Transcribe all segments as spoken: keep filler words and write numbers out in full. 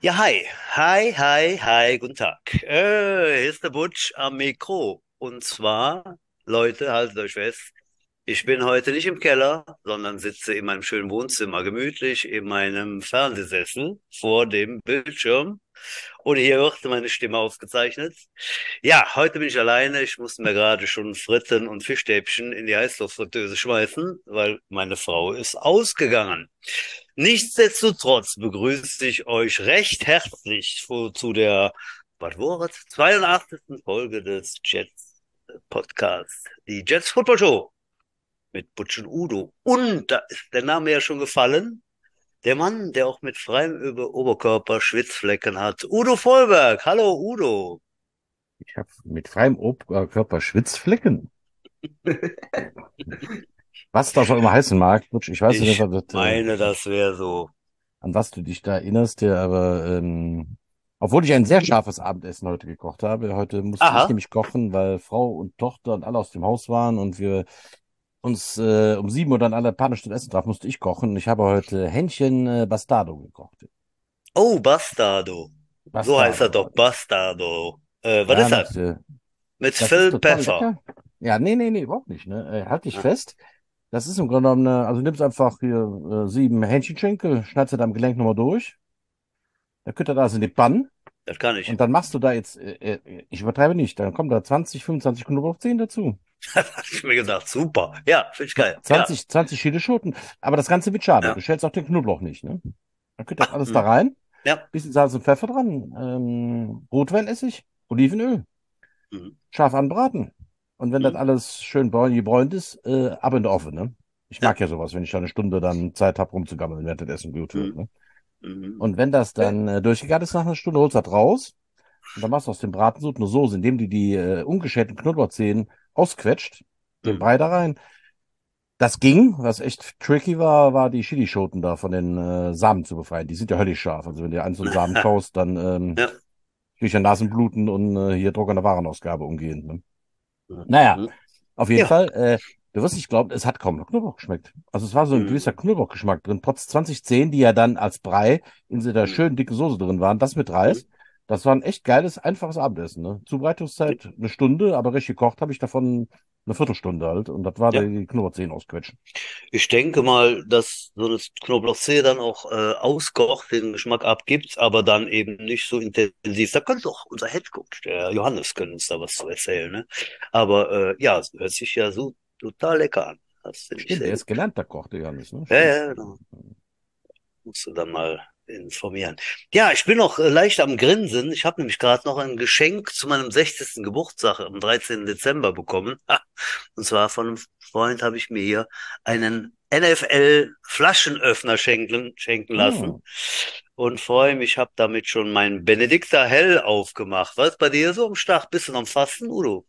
Ja, hi. Hi, hi, hi, guten Tag. Äh, hier ist der Butch am Mikro. Und zwar, Leute, haltet euch fest, ich bin heute nicht im Keller, sondern sitze in meinem schönen Wohnzimmer gemütlich in meinem Fernsehsessel vor dem Bildschirm. Und hier wird meine Stimme aufgezeichnet. Ja, heute bin ich alleine. Ich musste mir gerade schon Fritten und Fischstäbchen in die Heißluftfritteuse schmeißen, weil meine Frau ist ausgegangen. Nichtsdestotrotz begrüße ich euch recht herzlich zu, zu der, was war es, zweiundachtzigsten. Folge des Jets Podcasts, die Jets Football Show mit Butch und Udo. Und da ist der Name ja schon gefallen. Der Mann, der auch mit freiem Über Oberkörper Schwitzflecken hat. Udo Vollberg. Hallo, Udo. Ich habe mit freiem Oberkörper Schwitzflecken. Was das auch immer heißen mag, Butch, ich weiß nicht, Ich was das, äh, meine, das wäre so. an was du dich da erinnerst, ja, aber ähm, obwohl ich ein sehr scharfes Abendessen heute gekocht habe, heute musste ich Aha, nämlich kochen, weil Frau und Tochter und alle aus dem Haus waren und wir uns äh, um sieben Uhr dann alle panisch zum Essen traf, musste ich kochen. Ich habe heute Hähnchen äh, Bastardo gekocht. oh, Bastardo. So heißt er doch, Bastardo. Bastardo. Äh, was Ja, ist das? das, äh, Mit das ist Phil total Pfeffer. lecker. Ja, nee, nee, nee, überhaupt nicht. Ne? Äh, halt dich Ah, fest. Das ist im Grunde genommen, eine, also nimmst einfach hier äh, sieben Hähnchenschenkel, schneidest du da am Gelenk nochmal durch, dann könnt ihr das in die Pfanne das kann ich. und dann machst du da jetzt, äh, äh, ich übertreibe nicht, dann kommen da zwanzig, fünfundzwanzig Knoblauchzehen dazu. Das hab ich mir gedacht, super. Ja, finde ich Ja, geil. Ja, zwanzig, zwanzig Chilischoten, aber das Ganze mit Schale. ja. Du schälst auch den Knoblauch nicht, ne? Dann könnt ihr das alles da Hm. rein, Ja. bisschen Salz und Pfeffer dran, ähm, Rotweinessig, Olivenöl, Hm. scharf anbraten. Und wenn das Hm. alles schön braun gebräunt ist, äh, ab in der Ofen, ne? Ich Ja. mag ja sowas, wenn ich da eine Stunde dann Zeit habe, rumzugammeln, während das Essen gut wird, Hm. ne? Hm. Und wenn das Ja. dann äh, durchgegart ist nach einer Stunde, holst du das raus und dann machst du aus dem Bratensud eine Soße, indem du die äh, ungeschälten Knoblauchzehen ausquetscht, den Hm. Brei da rein. Das ging, was echt tricky war, war die Chilischoten da von den äh, Samen zu befreien. Die sind ja höllisch scharf. Also wenn du einen so einen Samen kaust, dann ähm, Ja. krieg ich ja Nasenbluten und äh, hier Druck an der Warenausgabe umgehend. Ne? Naja, Hm. auf jeden Ja. Fall, äh, du wirst nicht glauben, es hat kaum noch Knoblauch geschmeckt. Also es war so ein gewisser Hm. Knoblauchgeschmack drin, trotz zwanzig Zehen, die ja dann als Brei in so der Hm. schönen dicken Soße drin waren, das mit Hm. Reis. Das war ein echt geiles, einfaches Abendessen. Ne? Zubereitungszeit eine Stunde, aber richtig gekocht habe ich davon eine Viertelstunde halt. Und das war Ja. die Knoblauchzehen ausquetschen. Ich denke mal, dass so das Knoblauchzehe dann auch äh, auskocht, den Geschmack abgibt, aber dann eben nicht so intensiv. Da könnte auch unser Headcoach, der Johannes, können uns da was zu erzählen, ne? Aber äh, ja, es hört sich ja so total lecker an. Das finde ich Stimmt, sehr der ist gut. gelernter Koch, der Johannes, ne? Ja, Stimmt. ja, genau. Musst du dann mal informieren. Ja, ich bin noch äh, leicht am Grinsen. Ich habe nämlich gerade noch ein Geschenk zu meinem sechzigsten Geburtstag am dreizehnten Dezember bekommen. Ha, und zwar von einem Freund habe ich mir hier einen N F L-Flaschenöffner schenken, schenken Hm. lassen. Und freue mich, ich habe damit schon meinen Benedikter Hell aufgemacht. Was ist bei dir so am Start? Bist du noch am Fasten, Udo?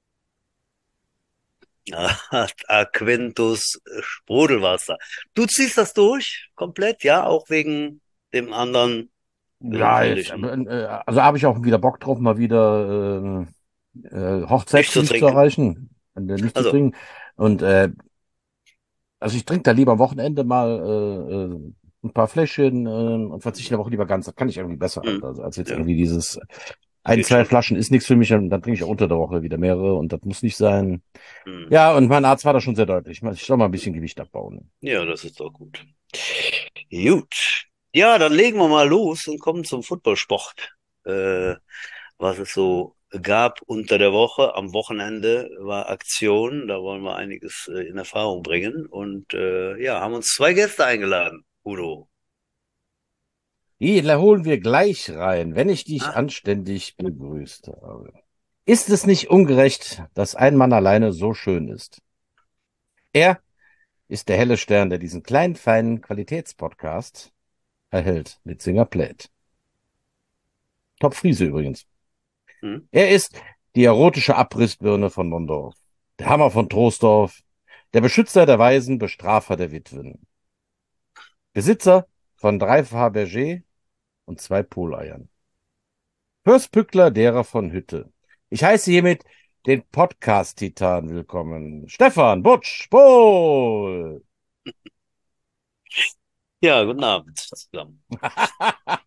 Ja, Aquentus Sprudelwasser. Du ziehst das durch, komplett, ja, auch wegen dem anderen Ja, jetzt, äh, gesundheitlichen. also habe ich auch wieder Bock drauf, mal wieder äh, äh, Nicht zu Hochzeitsgewicht zu trinken. erreichen und äh, nicht zu Also, trinken. Und äh, also ich trinke da lieber am Wochenende mal äh, äh, ein paar Fläschchen äh, und verzichte eine Woche lieber ganz. Das kann ich irgendwie besser halt, hm, also als jetzt ja, irgendwie dieses ein, geht zwei schon. Flaschen ist nichts für mich und dann trinke ich auch unter der Woche wieder mehrere und das muss nicht sein. Hm. Ja, und mein Arzt war da schon sehr deutlich. Ich soll mal ein bisschen Gewicht abbauen. Ja, das ist doch gut. Gut. Ja, dann legen wir mal los und kommen zum Footballsport. Äh, was es so gab unter der Woche. Am Wochenende war Aktion. Da wollen wir einiges äh, in Erfahrung bringen. Und äh, ja, haben uns zwei Gäste eingeladen, Udo. Die holen wir gleich rein, wenn ich dich Ah, anständig begrüßt habe. Ist es nicht ungerecht, dass ein Mann alleine so schön ist? Er ist der helle Stern, der diesen kleinen, feinen Qualitätspodcast erhält mit Singerplät. Top Friese übrigens. hm. Er ist die erotische Abrissbirne von Mondorf, der Hammer von Troisdorf, der Beschützer der Waisen, Bestrafer der Witwen, Besitzer von drei Fabergé und zwei Poleiern. Pürspückler derer von Hütte. Ich heiße hiermit den Podcast-Titan willkommen. Stefan Butsch Pohl. Ja, guten Abend zusammen.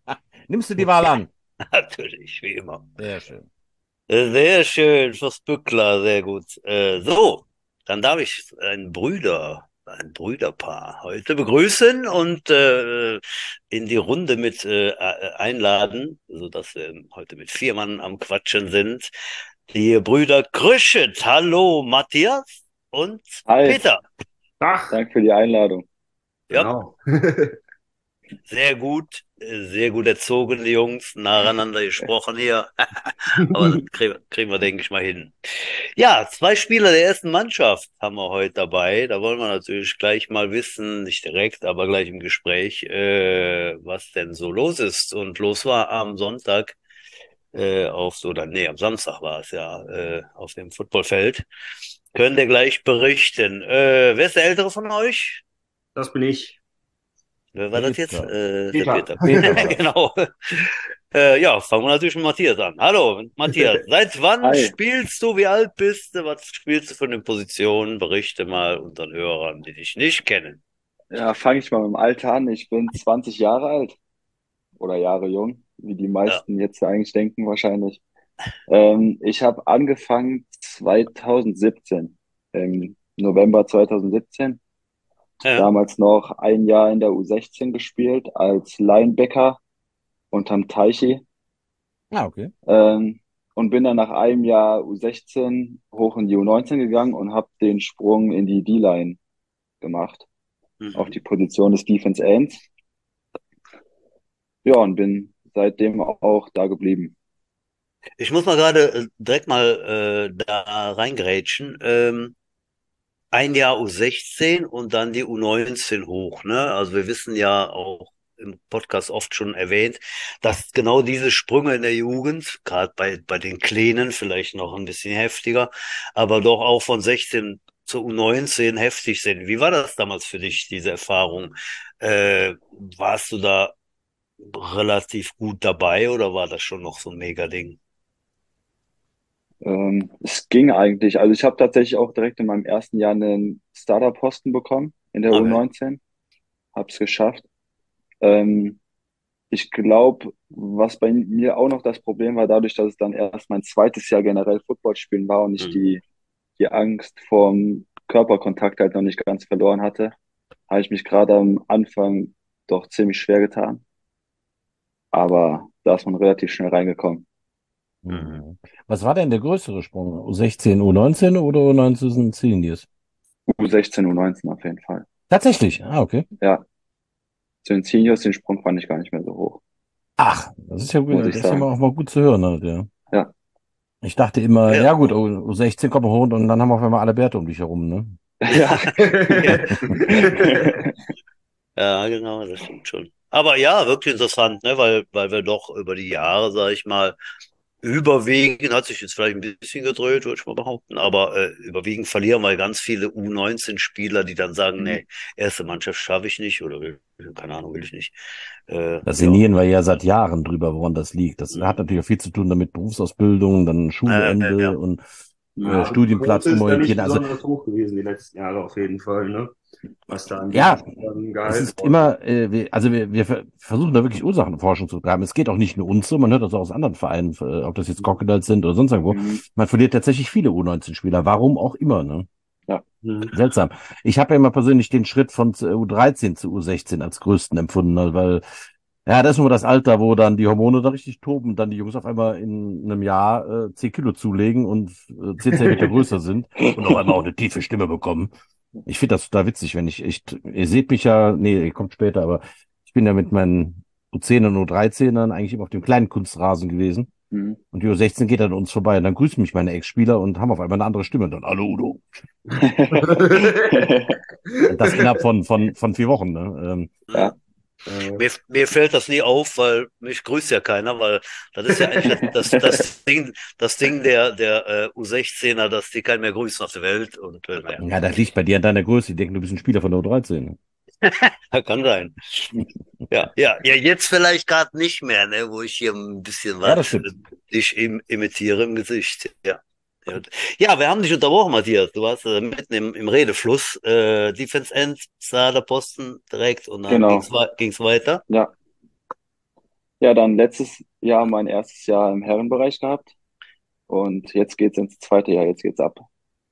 Nimmst du die Wahl an? Natürlich, wie immer. Sehr schön. Äh, Sehr schön, fürs Bückler, sehr gut. Äh, so, dann darf ich einen Brüder, ein Brüderpaar heute begrüßen und äh, in die Runde mit äh, einladen, sodass wir heute mit vier Mann am Quatschen sind. Die Brüder Krüschet. Hallo, Matthias und Hi, Peter. Ach, danke für die Einladung. Ja, genau. sehr gut, äh, sehr gut erzogen, die Jungs, nacheinander gesprochen hier. Aber das kriegen, kriegen wir, denke ich, mal hin. Ja, zwei Spieler der ersten Mannschaft haben wir heute dabei. Da wollen wir natürlich gleich mal wissen, nicht direkt, aber gleich im Gespräch, äh, was denn so los ist. Und los war am Sonntag äh, auf so, oder nee, am Samstag war es ja, äh, auf dem Footballfeld. Könnt ihr gleich berichten. Äh, wer ist der Ältere von euch? Das bin ich. Wer war das jetzt? Peter. Äh, der Peter. Peter. Peter war das. Genau. Äh, ja, fangen wir natürlich mit Matthias an. Hallo, Matthias. Seit wann Hi. spielst du? Wie alt bist du? Was spielst du für eine Position? Berichte mal unseren Hörern, die dich nicht kennen. Ja, fange ich mal mit dem Alter an. Ich bin zwanzig Jahre alt oder Jahre jung, wie die Ja, meisten jetzt eigentlich denken wahrscheinlich. Ähm, ich habe angefangen zwanzig siebzehn, im November zwanzig siebzehn. ja. Damals noch ein Jahr in der U sechzehn gespielt als Linebacker unterm Teichi. Ah, okay. Ähm, und bin dann nach einem Jahr U sechzehn hoch in die U neunzehn gegangen und habe den Sprung in die D-Line gemacht, auf Mhm. die Position des Defense Ends. Ja, und bin seitdem auch da geblieben. Ich muss mal gerade äh, direkt mal äh, da reingrätschen. Ähm, ein Jahr U sechzehn und dann die U neunzehn hoch, ne? Also wir wissen ja auch im Podcast oft schon erwähnt, dass genau diese Sprünge in der Jugend, gerade bei, bei den Kleinen vielleicht noch ein bisschen heftiger, aber doch auch von sechzehn zur U neunzehn heftig sind. Wie war das damals für dich, diese Erfahrung? Äh, warst du da relativ gut dabei oder war das schon noch so ein Mega-Ding? Ähm, es ging eigentlich. Also ich habe tatsächlich auch direkt in meinem ersten Jahr einen Starter-Posten bekommen in der Okay. U neunzehn. Habe es geschafft. Ähm, ich glaube, was bei mir auch noch das Problem war, dadurch, dass es dann erst mein zweites Jahr generell Football spielen war und ich Mhm. die, die Angst vorm Körperkontakt halt noch nicht ganz verloren hatte, habe ich mich gerade am Anfang doch ziemlich schwer getan. Aber da ist man relativ schnell reingekommen. Mhm. Mhm. Was war denn der größere Sprung? U sechzehn, U neunzehn oder U neunzehn Seniors? U sechzehn, U neunzehn auf jeden Fall. Tatsächlich. Ah, okay. Ja, zu den Seniors, den Sprung fand ich gar nicht mehr so hoch, Ach, das ist ja, muss das ich ist ja mal sagen. auch mal gut zu hören, halt, ja. Ja, Ich dachte immer, Ja. ja gut, U sechzehn kommt man hoch und dann haben wir auf einmal alle Bärte um dich herum, ne? ja. Ja, genau, das stimmt schon. Aber ja, wirklich interessant, ne, weil, weil wir doch über die Jahre, sag ich mal, überwiegend, hat sich jetzt vielleicht ein bisschen gedreht, würde ich mal behaupten, aber äh, überwiegend verlieren wir ganz viele U neunzehn-Spieler, die dann sagen, Mhm. nee, erste Mannschaft schaffe ich nicht oder will, keine Ahnung, will ich nicht. Äh, Da ja. sinnieren wir ja seit Jahren drüber, woran das liegt. Das hat Mhm. natürlich auch viel zu tun damit Berufsausbildung, dann Äh, Schulende ja. und äh, Ja, die Studienplatz Quote ist da nicht umorientieren. Also besonders hoch gewesen die letzten Jahre auf jeden Fall, ne? Was da an ja, Jugendspielern es gehalten ist worden ist. immer, äh, wir, also wir, wir ver- versuchen da wirklich Ursachenforschung zu treiben. Es geht auch nicht nur uns so, man hört das auch aus anderen Vereinen, äh, ob das jetzt Crocodiles sind oder sonst irgendwo. Mhm. Man verliert tatsächlich viele U neunzehn-Spieler, warum auch immer, ne? Ja. Mhm. Seltsam. Ich habe ja immer persönlich den Schritt von U dreizehn zu U sechzehn als größten empfunden, ne, weil ja, das ist nur das Alter, wo dann die Hormone da richtig toben, dann die Jungs auf einmal in einem Jahr äh, zehn Kilo zulegen und äh, zehn Zentimeter größer sind und auf einmal auch eine tiefe Stimme bekommen. Ich finde das total witzig, wenn ich, ich, ihr seht mich ja, nee, ihr kommt später, aber ich bin ja mit meinen U zehn und U dreizehn eigentlich immer auf dem kleinen Kunstrasen gewesen. Mhm. Und die U sechzehn geht dann uns vorbei. Und dann grüßen mich meine Ex-Spieler und haben auf einmal eine andere Stimme. Und dann, hallo Udo. Und das innerhalb von, von, von vier Wochen. Ne? Ähm, Mhm. Ja. Äh, Mir, mir fällt das nie auf, weil mich grüßt ja keiner, weil das ist ja eigentlich das, das, das Ding, das Ding der, der äh, U sechzehner, dass die keinen mehr grüßen auf der Welt. Und äh, naja, ja, das liegt bei dir an deiner Größe. Die denken, du bist ein Spieler von der U dreizehn. kann sein. Ja, ja, ja, jetzt vielleicht gerade nicht mehr, ne, wo ich hier ein bisschen Ja, was das äh, stimmt. dich im, imitiere im Gesicht. Ja. Ja, ja, wir haben dich unterbrochen, Matthias. Du warst äh, mitten im, im Redefluss. Äh, Defense End, sah der Posten direkt und dann ging's, Genau. wei- ging's weiter. Ja. Ja, dann letztes Jahr mein erstes Jahr im Herrenbereich gehabt und jetzt geht's ins zweite Jahr, jetzt geht's ab.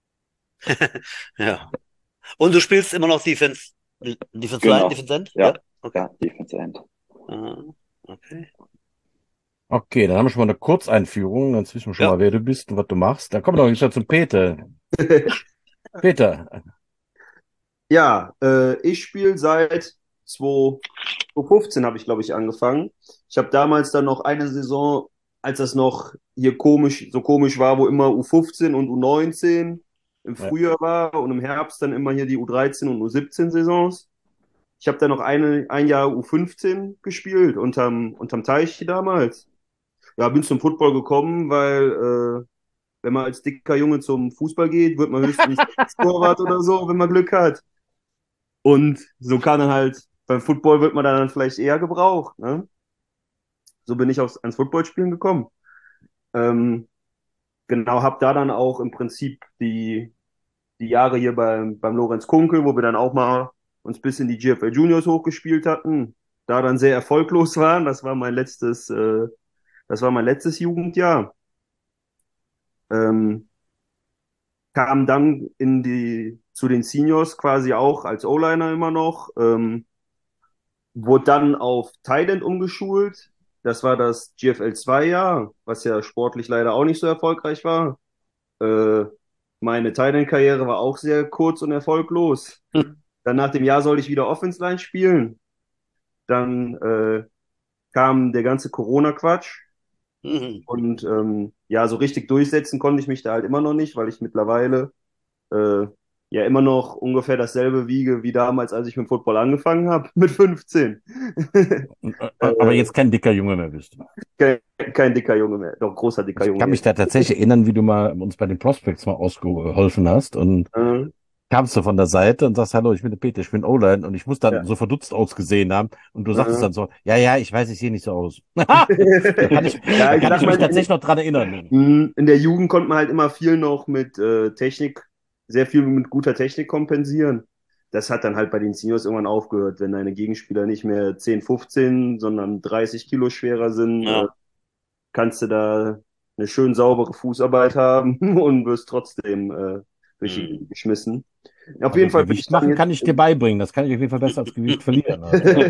Ja. Und du spielst immer noch Defense, Defense Line, Genau. Defense End? Ja, Ja, okay. ja, Defense End. Ah, okay. Okay, dann haben wir schon mal eine Kurzeinführung. Dann wissen wir schon Ja. mal, wer du bist und was du machst. Dann kommen wir doch jetzt zum Peter. Peter, Ja, äh, ich spiele seit zwanzig fünfzehn habe ich, glaube ich, angefangen. Ich habe damals dann noch eine Saison, als das noch hier komisch, so komisch war, wo immer U fünfzehn und U neunzehn im ja, Frühjahr war und im Herbst dann immer hier die U dreizehn und U siebzehn Saisons. Ich habe dann noch eine, ein Jahr U fünfzehn gespielt, unterm, unterm Teich damals. Ja, bin zum Football gekommen, weil äh, wenn man als dicker Junge zum Fußball geht, wird man höchstens Torwart oder so, wenn man Glück hat. Und so kann dann halt, beim Football wird man dann vielleicht eher gebraucht. Ne? So bin ich aufs, ans Footballspielen gekommen. Ähm, genau, habe da dann auch im Prinzip die, die Jahre hier beim, beim Lorenz Kunkel, wo wir dann auch mal uns bis in die G F L Juniors hochgespielt hatten, da dann sehr erfolglos waren. Das war mein letztes, äh, das war mein letztes Jugendjahr. Ähm, kam dann in die, zu den Seniors quasi auch als O-Liner immer noch. Ähm, wurde dann auf Thailand umgeschult. Das war das G F L zwei Jahr, was ja sportlich leider auch nicht so erfolgreich war. Äh, meine Thailand-Karriere war auch sehr kurz und erfolglos. Dann nach dem Jahr sollte ich wieder Offense Line spielen. Dann äh, kam der ganze Corona-Quatsch. Mhm. Und ähm, ja, so richtig durchsetzen konnte ich mich da halt immer noch nicht, weil ich mittlerweile äh, ja immer noch ungefähr dasselbe wiege wie damals, als ich mit Football angefangen habe, mit fünfzehn. aber äh, jetzt kein dicker Junge mehr bist. kein, kein dicker Junge mehr, doch großer dicker Ich Junge kann mich jetzt. da tatsächlich erinnern, wie du mal uns bei den Prospects mal ausgeholfen hast und Äh, kamst du von der Seite und sagst, hallo, ich bin der Peter, ich bin O-Line und ich muss dann ja. so verdutzt ausgesehen haben und du sagtest Äh. dann so, ja, ja, ich weiß, ich sehe nicht so aus. Da kann ich, Ja, da ich kann sag ich mich mal, tatsächlich in, noch dran erinnern. in der Jugend konnte man halt immer viel noch mit äh, Technik, sehr viel mit guter Technik kompensieren. Das hat dann halt bei den Seniors irgendwann aufgehört, wenn deine Gegenspieler nicht mehr zehn, fünfzehn, sondern dreißig Kilo schwerer sind, äh, Ja. kannst du da eine schön saubere Fußarbeit haben und wirst trotzdem äh, durch die Mhm. Gegend geschmissen. Auf Also jeden Fall bin ich Gewicht dann machen jetzt kann ich dir beibringen. Das kann ich auf jeden Fall besser als Gewicht verlieren. Also.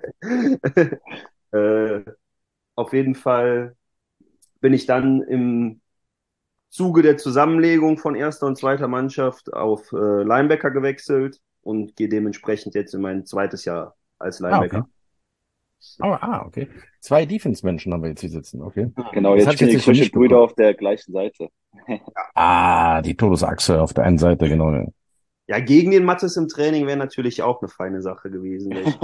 äh, auf jeden Fall bin ich dann im Zuge der Zusammenlegung von erster und zweiter Mannschaft auf äh, Linebacker gewechselt und gehe dementsprechend jetzt in mein zweites Jahr als Ah, okay. Linebacker. Oh, ah, okay. Zwei Defense-Menschen haben wir jetzt hier sitzen. Okay. Genau, Das jetzt hatte ich stehen die tatsächlich noch nicht Kröche-Brüder bekommen. auf der gleichen Seite. Ah, die Todesachse auf der einen Seite, genau. Ja, gegen den Mattes im Training wäre natürlich auch eine feine Sache gewesen. Welche-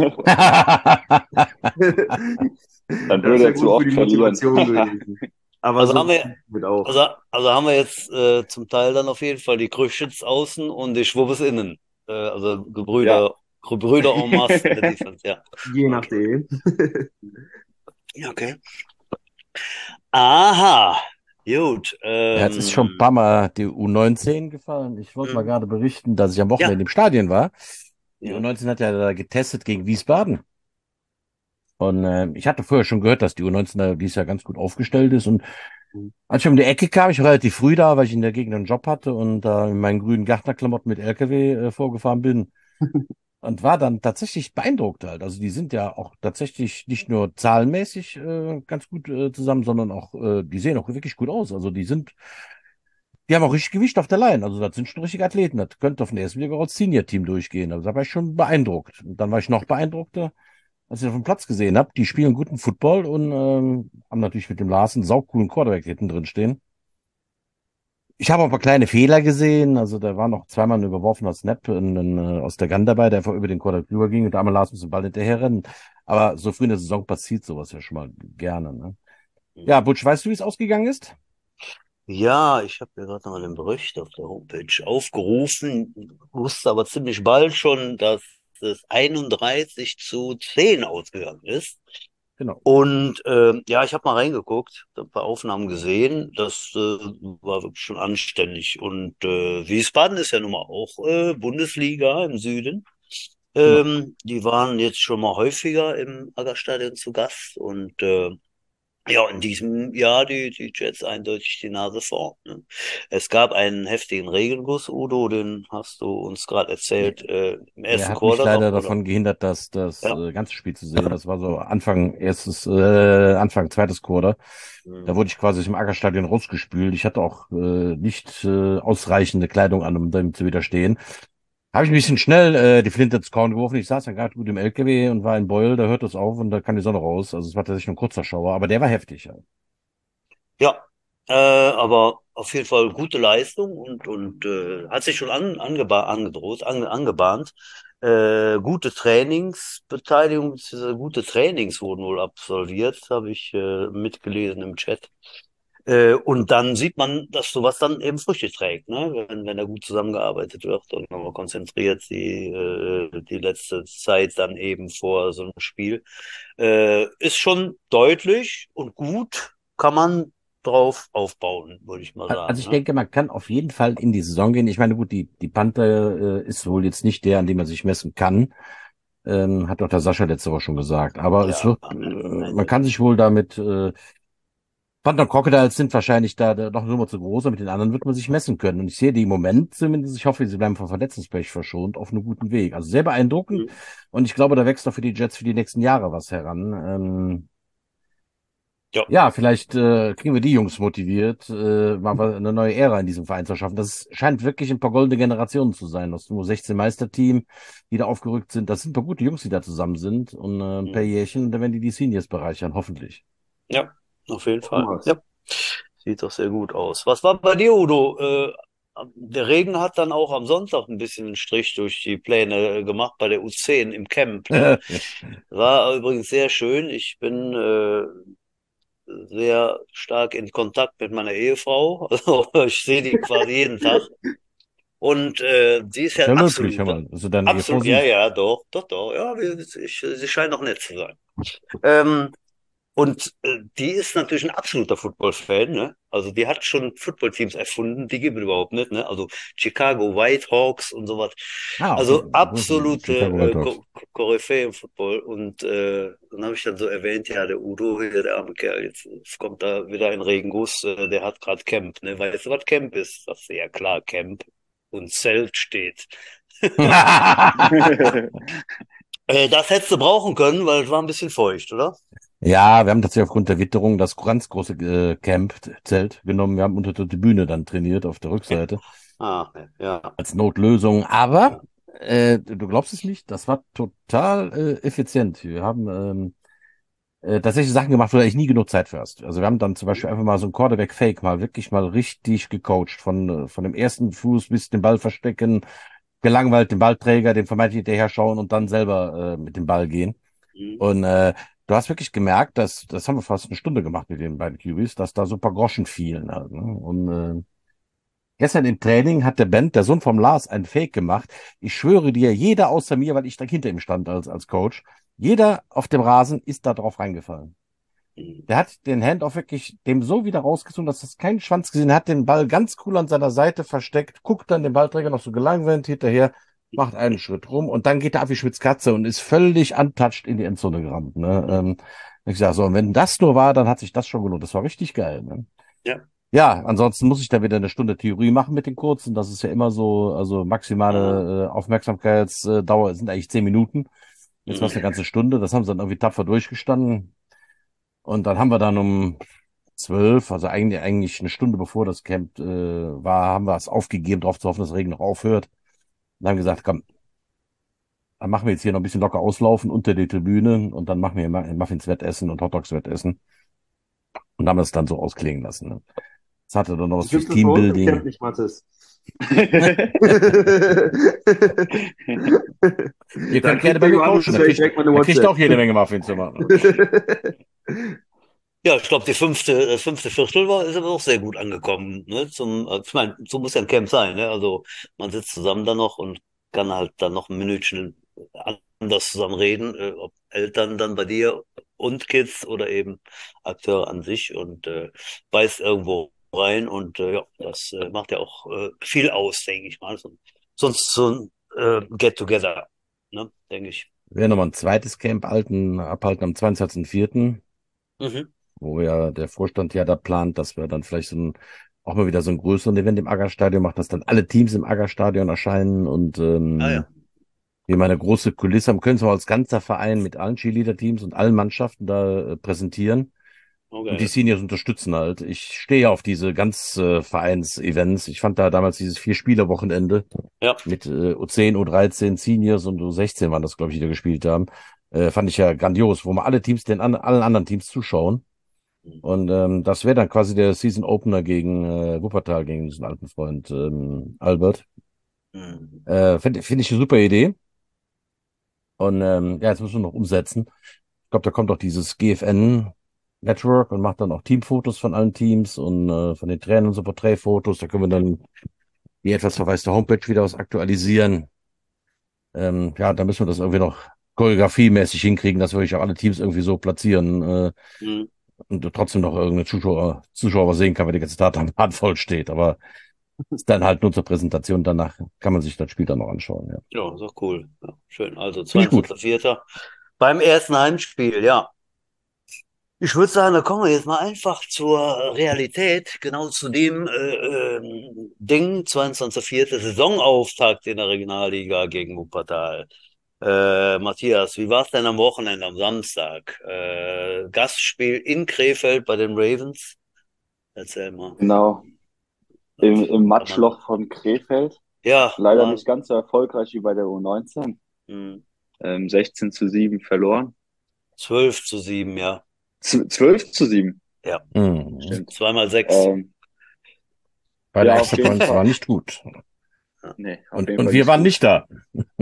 Dann Das würde wäre er zu gut für die oft verlieren. Motivation gewesen. Aber Also so haben wir, wird auch. also, also haben wir jetzt äh, zum Teil dann auf jeden Fall die Krüschitz außen und die Schwubbes innen. Äh, also Ja. Gebrüder, Gebrüder en masse in der Defense, ja. Je Okay. nachdem. Ja, okay. Aha, gut. Ja, jetzt ist schon ein Ähm, paar Mal die U neunzehn gefallen. Ich wollte mal hm, gerade berichten, dass ich am Wochenende ja, im Stadion war. Die ja. U neunzehn hat ja da getestet gegen Wiesbaden. Und äh, ich hatte vorher schon gehört, dass die U neunzehn da dieses Jahr ganz gut aufgestellt ist. Und als ich um die Ecke kam, ich war relativ früh da, weil ich in der Gegend einen Job hatte und da in meinen grünen Gärtnerklamotten mit L K W äh, vorgefahren bin. Und war dann tatsächlich beeindruckt halt. Also die sind ja auch tatsächlich nicht nur zahlenmäßig äh, ganz gut äh, zusammen, sondern auch, äh, die sehen auch wirklich gut aus. Also die sind, die haben auch richtig Gewicht auf der Line. Also das sind schon richtige Athleten. Das könnte auf den ersten Blick auch als Senior-Team durchgehen. Also da war ich schon beeindruckt. Und dann war ich noch beeindruckter, als ich auf dem Platz gesehen habe. Die spielen guten Football und ähm, haben natürlich mit dem Larsen einen saucoolen Quarterback hinten drin stehen. Ich habe auch ein paar kleine Fehler gesehen. Also da war noch zweimal ein überworfener Snap in, in, äh, aus der Gun dabei, der einfach über den Quarterback drüber ging und einmal las uns den Ball hinterher rennen. Aber so früh in der Saison passiert sowas ja schon mal gerne. Ne? Ja, Butch, weißt du, wie es ausgegangen ist? Ja, ich habe mir gerade noch mal den Bericht auf der Homepage aufgerufen, wusste aber ziemlich bald schon, dass es einunddreißig zu zehn ausgegangen ist. Genau. Und ähm, ja, ich habe mal reingeguckt, hab ein paar Aufnahmen gesehen. Das äh, war wirklich schon anständig. Und äh, Wiesbaden ist ja nun mal auch äh, Bundesliga im Süden. Genau. Ähm, die waren jetzt schon mal häufiger im Aggerstadion zu Gast und äh, ja, in diesem Jahr die, die Jets eindeutig die Nase vorn. Ne? Es gab einen heftigen Regenguss, Udo, den hast du uns gerade erzählt, äh, im Der ersten hat mich Quarter noch, leider oder? davon gehindert, das, das Ja. äh, ganze Spiel zu sehen. Das war so Anfang erstes, äh, Anfang zweites Quarter. Da Hm. wurde ich quasi aus dem Aggerstadion rausgespült. Ich hatte auch äh, nicht äh, ausreichende Kleidung an, um dem zu widerstehen. Habe ich ein bisschen schnell äh, die Flinte ins Korn geworfen. Ich saß dann gerade gut im L K W und war in Beul, da hört es auf und da kam die Sonne raus. Also es war tatsächlich nur ein kurzer Schauer, aber der war heftig. Ja. Ja, äh, aber auf jeden Fall gute Leistung und, und äh, hat sich schon an, angeba angedroht, ange angebahnt. Äh, gute Trainingsbeteiligung, beziehungsweise gute Trainings wurden wohl absolviert, habe ich äh, mitgelesen im Chat. Äh, und dann sieht man, dass sowas dann eben Früchte trägt, ne? Wenn, wenn da gut zusammengearbeitet wird und man konzentriert die, äh, die letzte Zeit dann eben vor so einem Spiel. Äh, ist schon deutlich und gut, kann man drauf aufbauen, würde ich mal Also sagen, ich ne? denke, man kann auf jeden Fall in die Saison gehen. Ich meine, gut, die, die Panther äh, ist wohl jetzt nicht der, an dem man sich messen kann. Ähm, hat doch der Sascha letzte Woche schon gesagt. Aber es Ja, wird, äh, nein, man kann sich wohl damit, äh, Panther und Crocodiles sind wahrscheinlich da, da noch eine Nummer zu groß, aber mit den anderen wird man sich messen können. Und ich sehe die im Moment zumindest, ich hoffe, sie bleiben vom Verletzungspech verschont, auf einem guten Weg. Also sehr beeindruckend. mhm. Und ich glaube, da wächst auch für die Jets für die nächsten Jahre was heran. Ähm, Ja, ja, vielleicht äh, kriegen wir die Jungs motiviert, äh, mal was- eine neue Ära in diesem Verein zu schaffen. Das scheint wirklich ein paar goldene Generationen zu sein. Das U sechzehn Meisterteam, die da aufgerückt sind. Das sind ein paar gute Jungs, die da zusammen sind. Und äh, ein paar mhm. Jährchen, da werden die die Seniors bereichern, hoffentlich. Ja, auf jeden Hoffen Fall. wir's. Ja, sieht doch sehr gut aus. Was war bei dir, Udo? Äh, der Regen hat dann auch am Sonntag ein bisschen einen Strich durch die Pläne äh, gemacht bei der U zehn im Camp, ne? War übrigens sehr schön. Ich bin äh, sehr stark in Kontakt mit meiner Ehefrau. Also ich sehe die quasi jeden Tag. Und äh, sie ist Ist ja ja möglich, hör absolut, mal, dass du deine Ehefrau absolut, ja, siehst. ja, doch, doch, doch, ja, wir, ich, sie scheint auch nett zu sein. Ähm, und äh, die ist natürlich ein absoluter Football-Fan, ne? Also die hat schon Football-Teams erfunden, die gibt es überhaupt nicht, ne? Also Chicago Whitehawks und sowas. Ah, okay. Also Wo sind die absolute Chicago White äh, Sox? Ko- Koryphäe im Football. Und äh, dann habe ich dann so erwähnt, ja, der Udo hier, der arme Kerl, jetzt, jetzt kommt da wieder ein Regenguss, äh, der hat gerade Camp, ne? Weißt du, was Camp ist? Sagst du, ja klar, Camp. Und Zelt steht. Äh, das hättest du brauchen können, weil es war ein bisschen feucht, oder? Ja, wir haben tatsächlich aufgrund der Witterung das ganz große äh, Camp-Zelt genommen. Wir haben unter der Tribüne dann trainiert auf der Rückseite Ah, ja. als Notlösung. Aber Ja. äh, du glaubst es nicht, das war total äh, effizient. Wir haben ähm, äh, tatsächlich Sachen gemacht, wo du eigentlich nie genug Zeit für hast. Also wir haben dann zum Beispiel einfach mal so ein Quarterback-Fake mal wirklich mal richtig gecoacht. Von, äh, von dem ersten Fuß bis den Ball verstecken, gelangweilt den Ballträger, dem vermeintlich hinterher schauen und dann selber äh, mit dem Ball gehen. Mhm. Und äh, du hast wirklich gemerkt, dass, das haben wir fast eine Stunde gemacht mit den beiden Q Bs, dass da so ein paar Groschen fielen. Halt, ne? Und äh, gestern im Training hat der Band, der Sohn vom Lars, einen Fake gemacht. Ich schwöre dir, jeder außer mir, weil ich direkt hinter ihm stand als, als Coach, jeder auf dem Rasen ist da drauf reingefallen. Mhm. Der hat den Handoff wirklich dem so wieder rausgezogen, dass das keinen Schwanz gesehen hat, den Ball ganz cool an seiner Seite versteckt, guckt dann den Ballträger noch so gelangweilt hinterher, macht einen Schritt rum und dann geht er ab wie Schmitz Katze und ist völlig untouched in die Endzone gerannt. Ne? Ähm, ich sag so, und wenn das nur war, dann hat sich das schon gelohnt. Das war richtig geil. Ne? Ja. Ja, ansonsten muss ich da wieder eine Stunde Theorie machen mit den Kurzen. Das ist ja immer so, also Aha. maximale äh, Aufmerksamkeitsdauer sind eigentlich zehn Minuten. Jetzt war es eine Mhm. ganze Stunde. Das haben sie dann irgendwie tapfer durchgestanden. Und dann haben wir dann um zwölf, also eigentlich, eigentlich eine Stunde bevor das Camp äh, war, haben wir es aufgegeben, darauf zu hoffen, dass der Regen noch aufhört. Und haben gesagt, komm, dann machen wir jetzt hier noch ein bisschen locker auslaufen unter die Tribüne und dann machen wir Ma- Muffins-Wettessen und Hotdogs-Wettessen und haben das dann so ausklingen lassen. Ne? Das hatte dann noch was Das fürs gibt es bei uns im Camp Teambuilding. nicht, Mathis. Ihr Da könnt gerne kriegt bei der mir coachen, Johannes da vielleicht kriegt, direkt mal eine da kriegt auch WhatsApp. jede Menge Muffins zu machen. Ja, ich glaube, die fünfte, das fünfte Viertel war, ist aber auch sehr gut angekommen, ne? Zum, äh, ich meine, so muss ja ein Camp sein, ne? Also man sitzt zusammen da noch und kann halt dann noch ein Minütchen anders zusammen reden, äh, ob Eltern dann bei dir und Kids oder eben Akteure an sich und äh, beißt irgendwo rein und äh, ja, das äh, macht ja auch äh, viel aus, denke ich mal. So, sonst so ein äh, Get-Together. ne, denke ich. Wir werden nochmal ein zweites Camp halten, abhalten am zweiundzwanzigsten vierten, Mhm. wo ja der Vorstand ja da plant, dass wir dann vielleicht so ein, auch mal wieder so ein größeren Event im Aggerstadion machen, dass dann alle Teams im Aggerstadion erscheinen und Ah ähm, ja, wir mal eine große Kulisse haben, können wir als ganzer Verein mit allen Cheerleader-Teams und allen Mannschaften da äh, präsentieren und die okay. Seniors unterstützen halt. Ich stehe ja auf diese ganz äh, Vereins-Events. Ich fand da damals dieses Vier-Spieler-Wochenende Ja. mit äh, U zehn, U dreizehn, Seniors und U sechzehn waren das, glaube ich, die da gespielt haben. Äh, fand ich ja grandios, wo mal alle Teams den an, allen anderen Teams zuschauen. Und ähm, das wäre dann quasi der Season Opener gegen äh, Wuppertal, gegen unseren alten Freund ähm, Albert. Mhm. Äh, Finde find ich eine super Idee. Und ähm, ja, jetzt müssen wir noch umsetzen. Ich glaube, da kommt auch dieses G F N Network und macht dann auch Teamfotos von allen Teams und äh, von den Trainern und so Porträtfotos. Da können wir dann die etwas verwaiste Homepage wieder was aktualisieren. Ähm, ja, da müssen wir das irgendwie noch choreografiemäßig hinkriegen, dass wir wirklich auch alle Teams irgendwie so platzieren äh, Mhm. und trotzdem noch irgendeine Zuschauer, Zuschauer sehen kann, weil die ganze Tat am Rad voll steht. Aber ist dann halt nur zur Präsentation. Danach kann man sich das Spiel dann noch anschauen. Ja. Ja, ist auch cool. Ja, schön. Also Finde ich gut. zweiundzwanzigster vierter beim ersten Heimspiel, ja. Ich würde sagen, da kommen wir jetzt mal einfach zur Realität, genau zu dem äh, ähm, Ding, zweiundzwanzigster vierter Saisonauftakt in der Regionalliga gegen Wuppertal. Äh, Matthias, wie war es denn am Wochenende, am Samstag? Äh, Gastspiel in Krefeld bei den Ravens. Erzähl mal. Genau. Das Im, im kann man- Matschloch von Krefeld. Ja, Leider war, nicht ganz so erfolgreich wie bei der U neunzehn. hm, Ähm, sechzehn zu sieben verloren. zwölf zu sieben, ja. Z zwölf zu sieben. Ja, Mhm. Stimmt. zweimal sechs. Ähm, Bei der ja, auf Extra jeden Points Fall. war nicht gut. Nee, auf Und, jeden und Fall wir nicht waren gut. nicht da.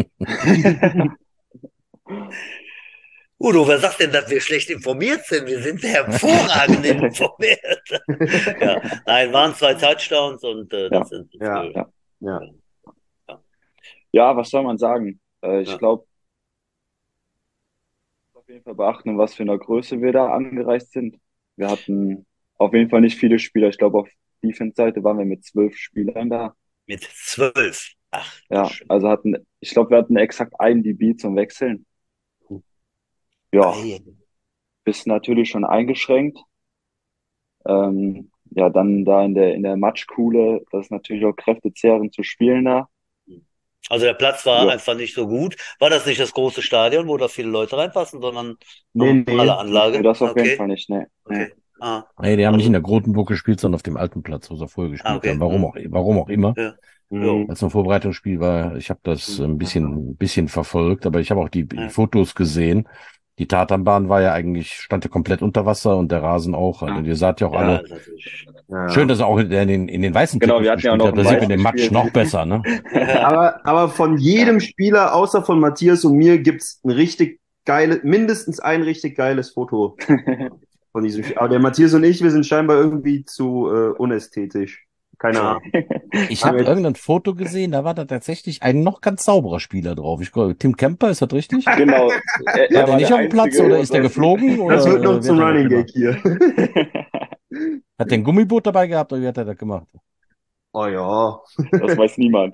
Udo, wer sagt denn, dass wir schlecht informiert sind? Wir sind hervorragend informiert. Ja, nein, waren zwei Touchdowns und äh, Ja, das sind Ja, zwölf. ja. ja. Ja, Ja, was soll man sagen? Äh, ich ja. glaube, auf jeden Fall beachten, in was für einer Größe wir da angereist sind. Wir hatten auf jeden Fall nicht viele Spieler. Ich glaube, auf Defense-Seite waren wir mit zwölf Spielern da. Mit zwölf. Ach, du Ja, Scheiße. also hatten, ich glaube, wir hatten exakt einen D B zum Wechseln. Ja, Ei, bist natürlich schon eingeschränkt. Ähm, ja, dann da in der, in der Matschkuhle, das ist natürlich auch kräftezehrend zu spielen da. Also der Platz war Ja, einfach nicht so gut. War das nicht das große Stadion, wo da viele Leute reinpassen, sondern Nee, normale nee. nee, Anlage? das auf jeden Okay, Fall nicht, nee, nee. okay. Ah, Nee, die haben nicht in also, der Grotenburg gespielt, sondern auf dem alten Platz, wo sie vorher ah, gespielt haben. okay. Warum Hm. auch, warum auch immer. Ja, jo. Mhm. Als ein Vorbereitungsspiel war, ich habe das Hm. ein bisschen, ein bisschen verfolgt, aber ich habe auch die, die Ja. Fotos gesehen. Die Tatanbahn war ja eigentlich, stand ja komplett unter Wasser und der Rasen auch. Also ihr seht ja auch Ja, alle. ist natürlich. Schön, Ja. dass er auch in den, in den weißen Genau, Trikots wir hatten ja auch gespielt noch hat. im Da sieht man Weiß den Matsch gespielt. noch besser, ne? Aber, aber von jedem Spieler, außer von Matthias und mir, gibt's ein richtig geile, mindestens ein richtig geiles Foto von diesem Spiel. Aber der Matthias und ich, wir sind scheinbar irgendwie zu äh, unästhetisch. Keine Ahnung. Ich Haben habe jetzt, irgendein Foto gesehen, da war da tatsächlich ein noch ganz sauberer Spieler drauf. Ich glaube, Tim Kemper, ist das richtig? War Genau, er, er der war nicht der auf dem Platz Einzige, oder ist der was- geflogen? das Oder wird noch äh, wie zum hat er das Running gemacht? Gag hier. Hat der ein Gummiboot dabei gehabt oder wie hat er das gemacht? Oh ja. Das weiß niemand.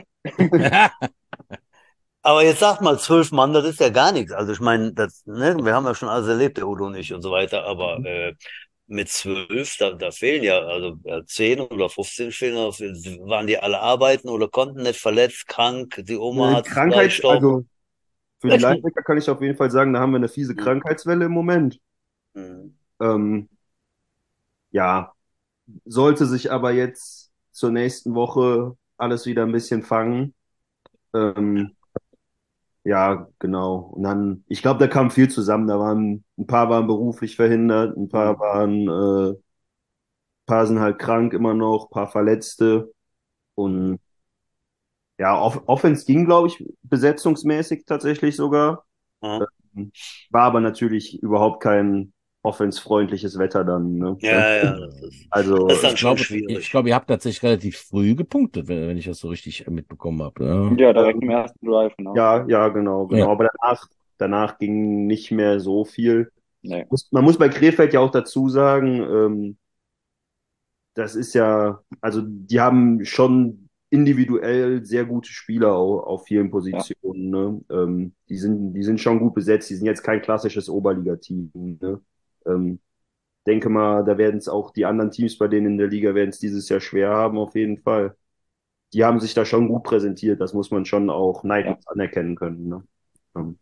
Aber jetzt sagt mal, zwölf Mann, das ist ja gar nichts. Also ich meine, das, ne, wir haben ja schon alles erlebt, der Udo und ich und so weiter, aber äh, mit zwölf, da, da fehlen ja, also ja, zehn oder fünfzehn fehlen noch. Waren die alle arbeiten oder konnten nicht, verletzt, krank, die Oma Äh, hat Krankheits, Freistopp. also für die Linebacker kann ich auf jeden Fall sagen, da haben wir eine fiese Hm. Krankheitswelle im Moment. Hm. Ähm, ja, sollte sich aber jetzt zur nächsten Woche alles wieder ein bisschen fangen. Ähm, ja, genau. Und dann, ich glaube, da kam viel zusammen. Da waren, ein paar waren beruflich verhindert, ein paar waren, äh, ein paar sind halt krank immer noch, ein paar Verletzte. Und ja, Off Offense ging, glaube ich, besetzungsmäßig tatsächlich sogar. Ja, Ähm, War aber natürlich überhaupt kein offensfreundliches Wetter dann, ne? ja, ja, das ist, das Also, ist dann Ich schon glaube, schwierig. ich glaube, ihr habt tatsächlich relativ früh gepunktet, wenn, wenn ich das so richtig mitbekommen habe. Ja. Ja, direkt im ähm, ersten Drive, genau. ja, ja, genau, genau. Ja. Aber danach, danach ging nicht mehr so viel. Nee. Muss, man muss bei Krefeld ja auch dazu sagen, ähm, das ist ja, also die haben schon individuell sehr gute Spieler auf, auf vielen Ja, Positionen. Ne? Ähm, die sind, die sind schon gut besetzt. Die sind jetzt kein klassisches Oberligateam. Ne? Ähm, denke mal, da werden es auch die anderen Teams bei denen in der Liga werden es dieses Jahr schwer haben, auf jeden Fall. Die haben sich da schon gut präsentiert. Das muss man schon auch ja. neidlos anerkennen können. Ne? Ähm,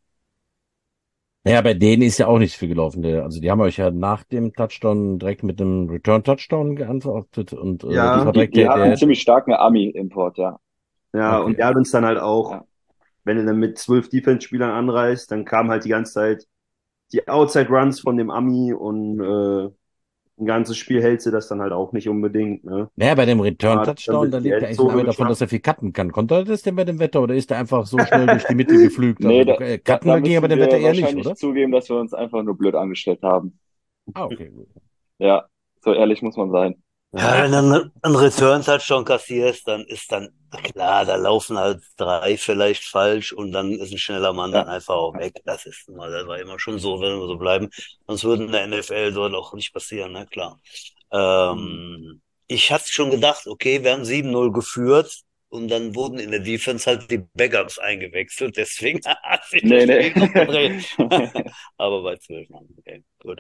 Naja, bei denen ist ja auch nicht viel gelaufen. Der, also die haben euch ja nach dem Touchdown direkt mit einem Return-Touchdown geantwortet und äh, das ja, war Die, direkt die der, hatten einen der, ziemlich starken Ami-Import, ja. ja, und okay. der hat uns dann halt auch, Ja, wenn du dann mit zwölf Defense-Spielern anreist, dann kam halt die ganze Zeit die Outside-Runs von dem Ami und äh, ein ganzes Spiel hältst du das dann halt auch nicht unbedingt. Ne? Naja, bei dem Ah, dann Return-Touchdown, bis da in die lebt er eigentlich ein Endzone Name davon, dass geschafft. er viel cutten kann. Konnte er das denn bei dem Wetter oder ist er einfach so schnell durch die Mitte geflügt? nee, Also da, äh, da, cutten da ging er bei müssen dem Wetter wir eher nicht, wahrscheinlich oder? zugeben, dass wir uns einfach nur blöd angestellt haben. Ah, okay, gut. Ja, so ehrlich muss man sein. Ja, Ja, ich, wenn du einen einen Return-Touchdown kassierst, dann ist dann, klar, da laufen halt drei vielleicht falsch und dann ist ein schneller Mann dann Ja, einfach auch weg. Das ist mal, das war immer schon so, wenn wir so bleiben. Sonst würde in der N F L dort auch nicht passieren, ne, klar. hm. Ähm, ich hatte schon gedacht, okay, wir haben sieben null geführt und dann wurden in der Defense halt die Backups eingewechselt, deswegen hat sich das Nee, Spiel noch gedreht. nee. Aber bei zwölf Mann, okay, gut.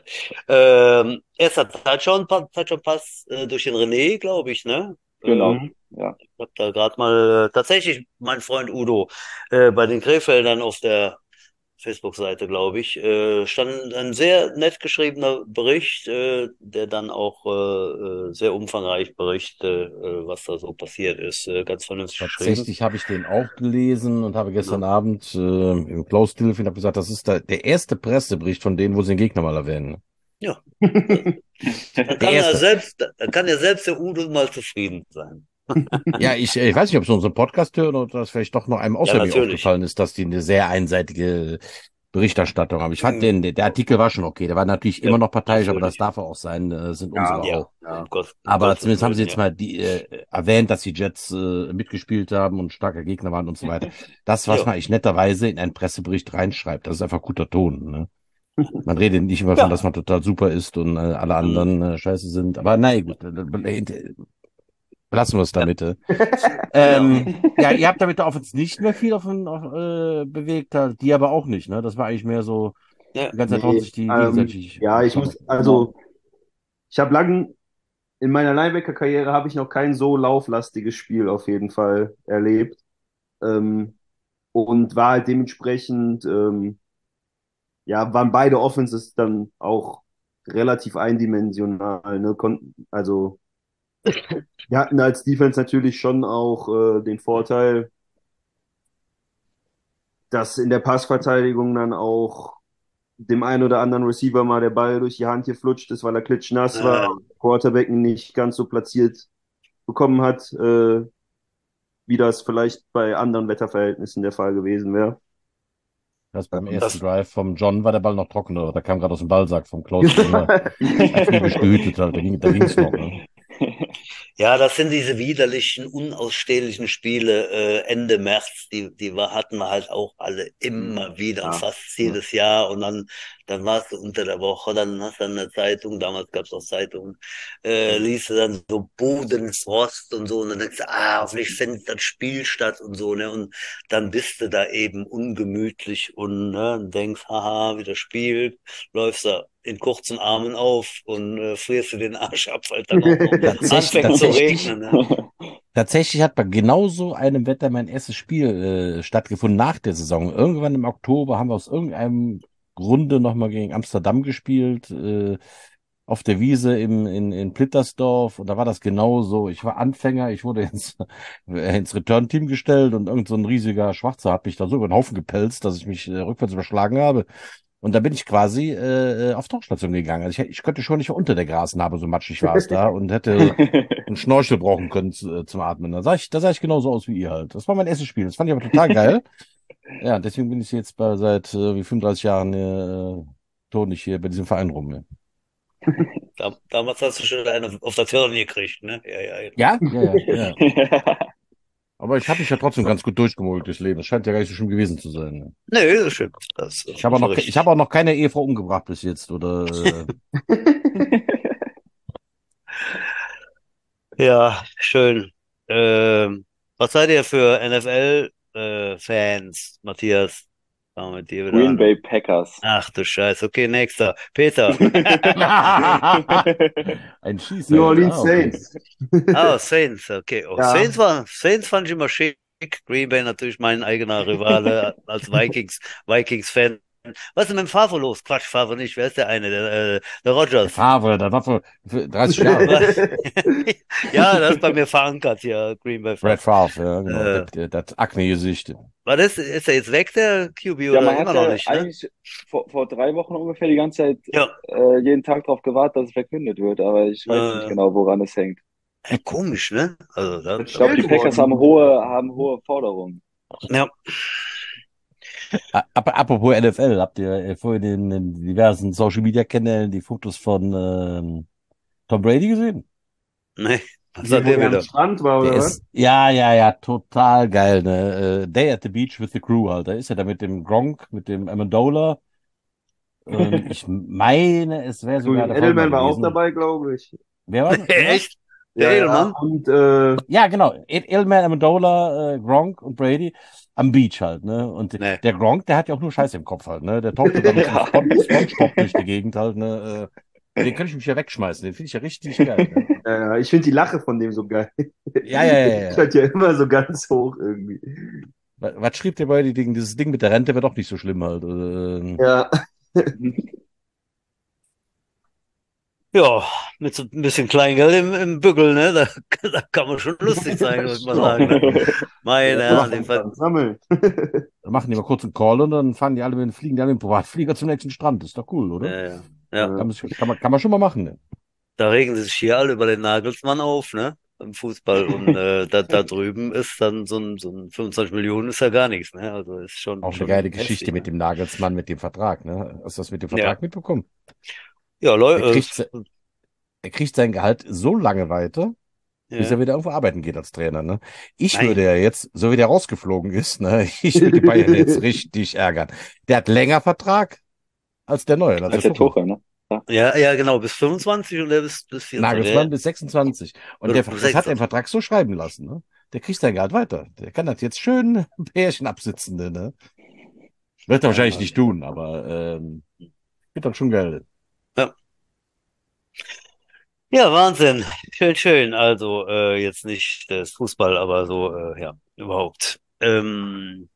Ähm, erster Touchdown, Touchdown Pass äh, durch den René, glaube ich, ne? Äh, Genau, mhm. ja. ich habe da gerade mal äh, tatsächlich mein Freund Udo äh, bei den Krefeldern auf der Facebook-Seite, glaube ich, äh, stand ein sehr nett geschriebener Bericht, äh, der dann auch äh, äh, sehr umfangreich berichtet, äh, was da so passiert ist. Äh, ganz vernünftig geschrieben. Tatsächlich habe ich den auch gelesen und habe gestern Ja. Abend äh, im Close-Telefon hab gesagt, das ist da der erste Pressebericht von denen, wo sie den Gegner mal erwähnen. Ja, da, da Der kann er erste. selbst, da kann ja selbst der Udo mal zufrieden sein. Ja, ich, äh, ich weiß nicht, ob Sie unseren Podcast hören oder dass vielleicht doch noch einem Ja, außer mir natürlich. aufgefallen ist, dass die eine sehr einseitige Berichterstattung haben. Ich fand Mm, den, der, der Artikel war schon okay. Der war natürlich ja, immer noch parteiisch, aber das natürlich. darf er auch sein, äh, sind Ja, unsere Ja, auch. um, ja. Gott, um Aber Gottes zumindest haben sie Willen, jetzt ja. mal die, äh, erwähnt, dass die Jets äh, mitgespielt haben und starker Gegner waren und so weiter. Das, was Ja, man eigentlich netterweise in einen Pressebericht reinschreibt, das ist einfach guter Ton. Ne? Man redet nicht immer von, dass ja, man total super ist und äh, alle mm, anderen äh, scheiße sind. Aber na gut, äh, äh, belassen wir es ja, damit. Äh. genau. Ähm, ja, ihr habt damit auf uns nicht mehr viel auf, auf, äh, bewegt, halt, die aber auch nicht. Ne? Das war eigentlich mehr so, Ja, die ganze Zeit hauen Nee, sich die ähm, gegenseitig ja, auf ich Sommer. muss, Genau. also, ich habe lang, in meiner Linebacker-Karriere habe ich noch kein so lauflastiges Spiel auf jeden Fall erlebt. Ähm, und war halt dementsprechend, ähm, ja, waren beide Offenses dann auch relativ eindimensional, ne? Konnten, also, wir hatten als Defense natürlich schon auch äh, den Vorteil, dass in der Passverteidigung dann auch dem einen oder anderen Receiver mal der Ball durch die Hand geflutscht ist, weil er klitschnass war, äh, Quarterback ihn nicht ganz so platziert bekommen hat, äh, wie das vielleicht bei anderen Wetterverhältnissen der Fall gewesen wäre. Das beim ersten das, Drive vom John war der Ball noch trockener. Da kam gerade aus dem Ballsack vom Klaus der Junge akribisch gehütet hat. Da ging, da ging's noch. Ne? ja, das sind diese widerlichen, unausstehlichen Spiele äh, Ende März, die, die war, hatten wir halt auch alle immer wieder und Ja, fast jedes Jahr. Und dann, dann warst du unter der Woche, dann hast du dann eine Zeitung, damals gab es auch Zeitungen, äh, liest du dann so Bodenfrost und so und dann denkst du, ah, hoffentlich findet das Spiel statt und so, ne? Und dann bist du da eben ungemütlich und ne, denkst, haha, wieder spielt, läufst da in kurzen Armen auf und äh, frierst du den Arsch ab, weil dann auch noch Tatsächlich, anfängt zu tatsächlich, regnen. Ne? tatsächlich hat bei genauso einem Wetter mein erstes Spiel äh, stattgefunden nach der Saison. Irgendwann im Oktober haben wir aus irgendeinem Grunde nochmal gegen Amsterdam gespielt. Äh, auf der Wiese im, in, in Plittersdorf und da war das genauso. Ich war Anfänger, ich wurde ins, ins Return-Team gestellt und irgend so ein riesiger Schwarzer hat mich da so über den Haufen gepelzt, dass ich mich äh, rückwärts überschlagen habe. Und da bin ich quasi äh, auf Tauchstation gegangen. Also ich, ich könnte schon nicht unter der Grasnarbe, so matschig war es da und hätte einen Schnorchel brauchen können zu, äh, zum Atmen. Da sah ich, da sah ich genauso aus wie ihr halt. Das war mein erstes Spiel. Das fand ich aber total geil. Ja, deswegen bin ich jetzt bei, seit äh, wie fünfunddreißig Jahren äh, tonig hier bei diesem Verein rum. Ne? Dam damals hast du schon eine auf der Tirn gekriegt, ne? Ja, ja, genau. Ja, ja, ja, ja. Aber ich habe mich ja trotzdem ganz gut durchgemogelt durchs Leben. Das scheint ja gar nicht so schlimm gewesen zu sein. Ne? Nee, das stimmt. Das ist Ich habe auch schon noch, ke- ich habe richtig. auch noch keine Ehefrau umgebracht bis jetzt, oder? Äh, Ja, schön. Ähm, Was seid ihr für N F L-Fans, Matthias? Fangen wir mit dir wieder Green an. Bay Packers. Ach du Scheiße. Okay, nächster. Peter. Ein Schießer New jetzt. Orleans Ah, okay. Saints. Ah, Saints. Okay. Oh, Ja. Saints war, Saints fand ich immer schick. Green Bay natürlich mein eigener Rivale als Vikings, Vikings-Fan. Was ist denn mit dem Favre los? Quatsch, Favre nicht. Wer ist der eine? Der, äh, der Der Rogers. Favre, der war vor für dreißig Jahren. Ja, das ist bei mir verankert hier, Green Bay Brad Favre. Favre, ja, genau. Äh. Das, das Akne-Gesicht. War das, ist er jetzt weg, der Q B, Ja, oder man immer noch hatte nicht, ne? eigentlich vor, vor drei Wochen ungefähr die ganze Zeit Ja. äh, jeden Tag darauf gewartet, dass es verkündet wird, aber ich weiß Äh. nicht genau, woran es hängt. Ja, komisch, ne? Also, da, Ich glaube, die Gewählt Packers worden. haben hohe, haben hohe Forderungen. ja. Ap apropos N F L, habt ihr äh, vorhin in den diversen Social-Media-Kanälen die Fotos von ähm, Tom Brady gesehen? Nee, was Wie, hat wo der er am wieder? Strand war, Der oder was? ist, ja, ja, ja, total geil, ne? Äh, Day at the Beach with the Crew, halt. Da ist er da mit dem Gronk, mit dem Amendola. Und ich meine, es wäre sogar der Edelman Vollmer war auch gewesen. dabei, glaube ich. Wer war das? Echt? Der Ja, ja. Edelmann? Und äh, Ja, genau. Ed- Edelman, Amendola, äh, Gronk und Brady am Beach halt, ne? Und Nee. der Gronk, der hat ja auch nur Scheiße im Kopf halt, ne? Der taucht da mit Ja. Spon Spongebob durch die Gegend halt, ne? Äh, den kann ich mich ja wegschmeißen. Den finde ich ja richtig geil. Ne? äh, ich finde die Lache von dem so geil. Ja, ja, ja, Die ja. hört ja immer so ganz hoch irgendwie. Was, was schrieb der bei die Ding? Dieses Ding mit der Rente wird doch nicht so schlimm halt. Ähm, Ja. Ja, mit so ein bisschen Kleingeld im, im Bügel, ne? Da, da kann man schon lustig sein, muss man sagen. Ne? Meine Ja, Herren, den den Ver sammeln. Dann machen die mal kurz einen Call und dann fahren die alle mit, fliegen die alle mit dem Privatflieger zum nächsten Strand. Das ist doch cool, oder? ja, ja. Ja, Kann, man, sich- kann, man, kann man schon mal machen, ne? da regen sie sich hier alle über den Nagelsmann auf, ne? Im Fußball. Und äh, da, da drüben ist dann so ein, so ein fünfundzwanzig Millionen ist ja gar nichts, ne? Also ist schon, Auch eine schon geile Geschichte heftig, mit ne? dem Nagelsmann, mit dem Vertrag, ne? Hast du das mit dem Ja. Vertrag mitbekommen? Ja, Er Leute, kriegt, se- er kriegt sein Gehalt so lange weiter, bis ja. er wieder irgendwo arbeiten geht als Trainer, ne? Ich Nein. würde ja jetzt, so wie der rausgeflogen ist, ne? Ich würde die Bayern jetzt richtig ärgern. Der hat länger Vertrag als der neue, als Als der der Tuchel. Tuchel, ne? Ja, ja, genau, bis fünfundzwanzig und der bis, bis vierundzwanzig. Nagelsmann bis sechsundzwanzig. Und der, Bis das hat er im sechsundzwanzig. Vertrag so schreiben lassen, ne? Der kriegt sein Gehalt weiter. Der kann das jetzt schön Pärchen absitzen, ne? Wird er wahrscheinlich Ja. nicht tun, aber ähm, wird dann schon geil. Ja, Wahnsinn. Schön, schön. Also, äh, jetzt nicht das Fußball, aber so, äh, ja, überhaupt. Ähm,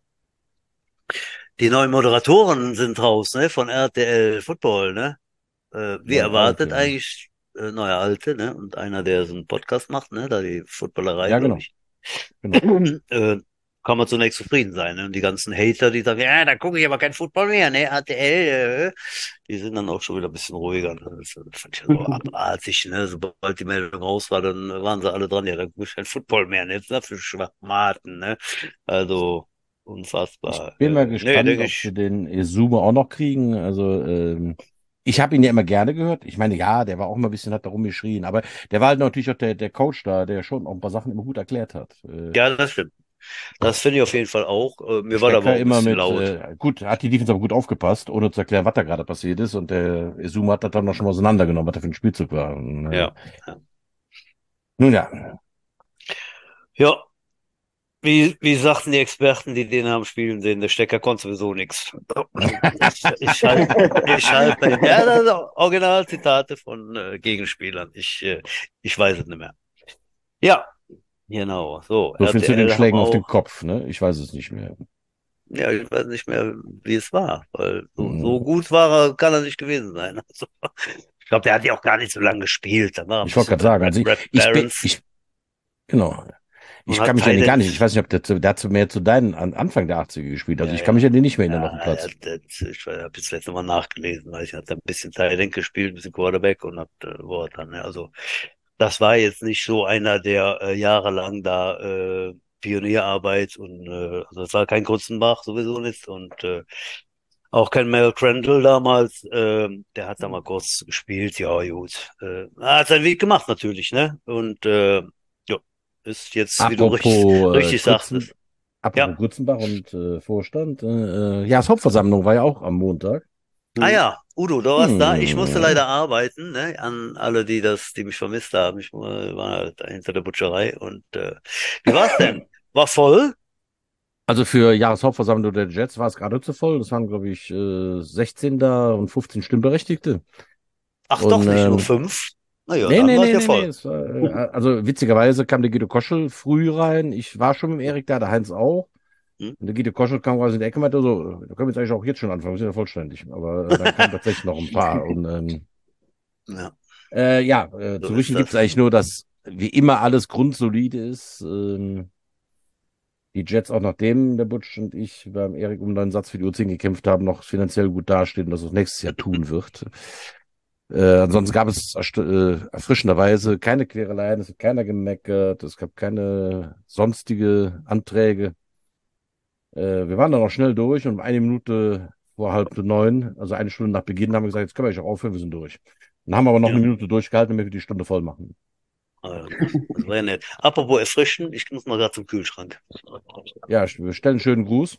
die neuen Moderatoren sind raus, ne, von R T L Football, ne? Äh, wie Neue erwartet Alte, ne? eigentlich, äh, neue Alte, ne? Und einer, der so einen Podcast macht, ne? Da die Footballerei, Ja, glaube genau. ich. Genau. Äh, kann man zunächst zufrieden sein, ne? Und die ganzen Hater, die sagen, ja, da gucke ich aber kein Football mehr, ne? R T L, äh, die sind dann auch schon wieder ein bisschen ruhiger. Ne? Das, das fand ich ja so abartig, ne? Sobald die Meldung raus war, dann waren sie alle dran, ja, da gucke ich kein Football mehr, ne? Jetzt dafür Schwachmaten, ne? Also, unfassbar. Ich bin mal Äh, nee, gespannt, denke ob ich, wir den Izuma auch noch kriegen. Also, ähm, ich habe ihn ja immer gerne gehört. Ich meine, ja, der war auch mal ein bisschen, hat da rumgeschrien, aber der war halt natürlich auch der, der Coach da, der schon auch ein paar Sachen immer gut erklärt hat. Äh, ja, das stimmt. Das finde ich auf jeden Fall auch. Äh, mir war da aber Stecker auch ein immer bisschen mit, laut. äh, gut, hat die Defense aber gut aufgepasst, ohne zu erklären, was da gerade passiert ist. Und der Izuma hat das dann noch schon mal auseinandergenommen, was da für ein Spielzug war. Und, äh, Ja. ja. Nun ja, Ja, wie, wie sagten die Experten, die den haben spielen sehen, der Stecker konnte sowieso nichts. Ich, ich halte ich halt bei dem. Ja, das sind Originalzitate von äh, Gegenspielern. Ich, äh, ich weiß es nicht mehr. Ja, genau. So, so viel zu den R T L Schlägen haben auf den auch, Kopf, ne? Ich weiß es nicht mehr. ja, ich weiß nicht mehr, wie es war, weil so, Mhm. so gut war er, kann er nicht gewesen sein. Also, ich glaube, der hat ja auch gar nicht so lange gespielt. Da war er ein Ich wollte bisschen gerade bei sagen, Red, also ich, Red ich bin, Barons ich, genau. und Ich hat kann mich an den Tight gar End. nicht, ich weiß nicht, ob der, zu, der hat zu mehr zu deinen an Anfang der achtziger gespielt. Also Ja, ich kann mich ja. an den nicht mehr erinnern auf dem Ja, Platz. ja, das, ich habe jetzt letztes Mal nachgelesen, weil ich hatte ein bisschen Tight End gespielt, ein bisschen Quarterback und hab äh, wo er dann, ne? Also das war jetzt nicht so einer, der äh, jahrelang da äh, Pionierarbeit und äh, also es war kein Kurzenbach sowieso nicht und äh, auch kein Mel Crandall damals, ähm, der hat da mal kurz gespielt, ja gut. Äh, er hat seinen Weg gemacht natürlich, ne? Und äh, ja, ist jetzt, wie du richtig, Apropos, äh, richtig Grützen, sagtest. apropos Ja. Grützenbach und äh, Vorstand, äh, äh, Jahreshauptversammlung war ja auch am Montag. Ah ja, Udo, du warst da. Ich musste Hm. leider arbeiten, ne? An alle, die das, die mich vermisst haben. Ich äh, war halt da hinter der Butcherei und äh, wie war's denn? War voll? Also für Jahreshauptversammlung der Jets war es gerade zu voll. Das waren, glaube ich, äh, sechzehn da und fünfzehn Stimmberechtigte. Ach doch, Und nicht nur ähm, fünf. Naja, nee, dann nee, war es nee, ja nee, nee. voll. Es war, äh, also witzigerweise kam der Guido Koschel früh rein. Ich war schon mit dem Erik da, der Heinz auch. Hm? Und der Guido Koschel kam quasi in die Ecke und meinte so, da können wir jetzt eigentlich auch jetzt schon anfangen, wir sind ja vollständig. Aber äh, dann kamen tatsächlich noch ein paar. Und ähm, Ja, äh, ja, äh, so zu ist berichten gibt das. es eigentlich nur, dass wie immer alles grundsolide ist. Ähm, die Jets, auch nachdem der Butch und ich beim Erik um einen neuen Satz für die U zehn gekämpft haben, noch finanziell gut dastehen und das auch nächstes Jahr tun wird. Äh, ansonsten gab es äh, erfrischenderweise keine Quereleien, es hat keiner gemeckert, es gab keine sonstige Anträge. Äh, wir waren dann auch schnell durch und um eine Minute vor halb neun, also eine Stunde nach Beginn, haben wir gesagt, jetzt können wir eigentlich auch aufhören, wir sind durch. Dann haben wir aber noch Ja, eine Minute durchgehalten, damit wir die Stunde voll machen. äh, das war ja nett. Apropos erfrischen, ich muss mal gerade zum Kühlschrank. Ja, wir stellen einen schönen Gruß.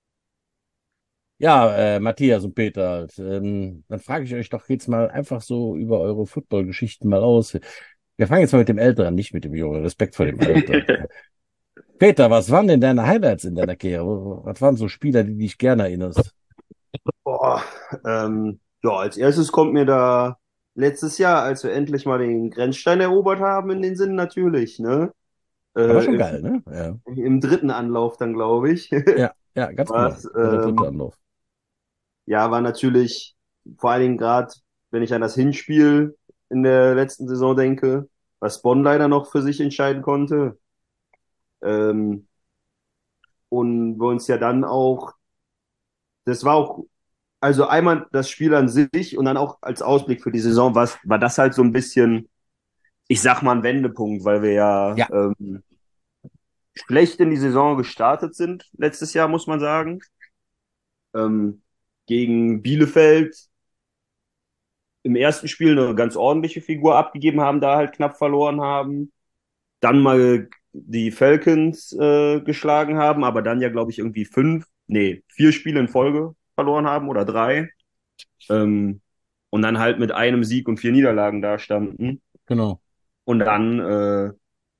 Ja, äh, Matthias und Peter, ähm, dann frage ich euch doch jetzt mal einfach so über eure Football-Geschichten mal aus. Wir fangen jetzt mal mit dem Älteren, nicht mit dem Jungen. Respekt vor dem Alter. Peter, was waren denn deine Highlights in deiner Karriere? Was waren so Spieler, die dich gerne erinnerst? Boah, ähm, ja, als erstes kommt mir da letztes Jahr, als wir endlich mal den Grenzstein erobert haben, in den Sinn natürlich, ne? Ja, war Äh, schon im, geil, ne? Ja, im dritten Anlauf dann, glaube ich. ja, ja, ganz genau. Was, So der dritte ähm, Anlauf. ja, war natürlich vor allen Dingen gerade, wenn ich an das Hinspiel in der letzten Saison denke, was Bonn leider noch für sich entscheiden konnte. Ähm, und wir uns ja dann auch, das war auch, also einmal das Spiel an sich und dann auch als Ausblick für die Saison war, war das halt so ein bisschen, ich sag mal, ein Wendepunkt, weil wir ja Ja, ähm, schlecht in die Saison gestartet sind letztes Jahr, muss man sagen. Ähm, gegen Bielefeld im ersten Spiel eine ganz ordentliche Figur abgegeben haben, da halt knapp verloren haben. Dann mal die Falcons äh, geschlagen haben, aber dann ja, glaube ich, irgendwie fünf, nee, vier Spiele in Folge verloren haben oder drei. Ähm, und dann halt mit einem Sieg und vier Niederlagen da standen. genau. Und dann äh,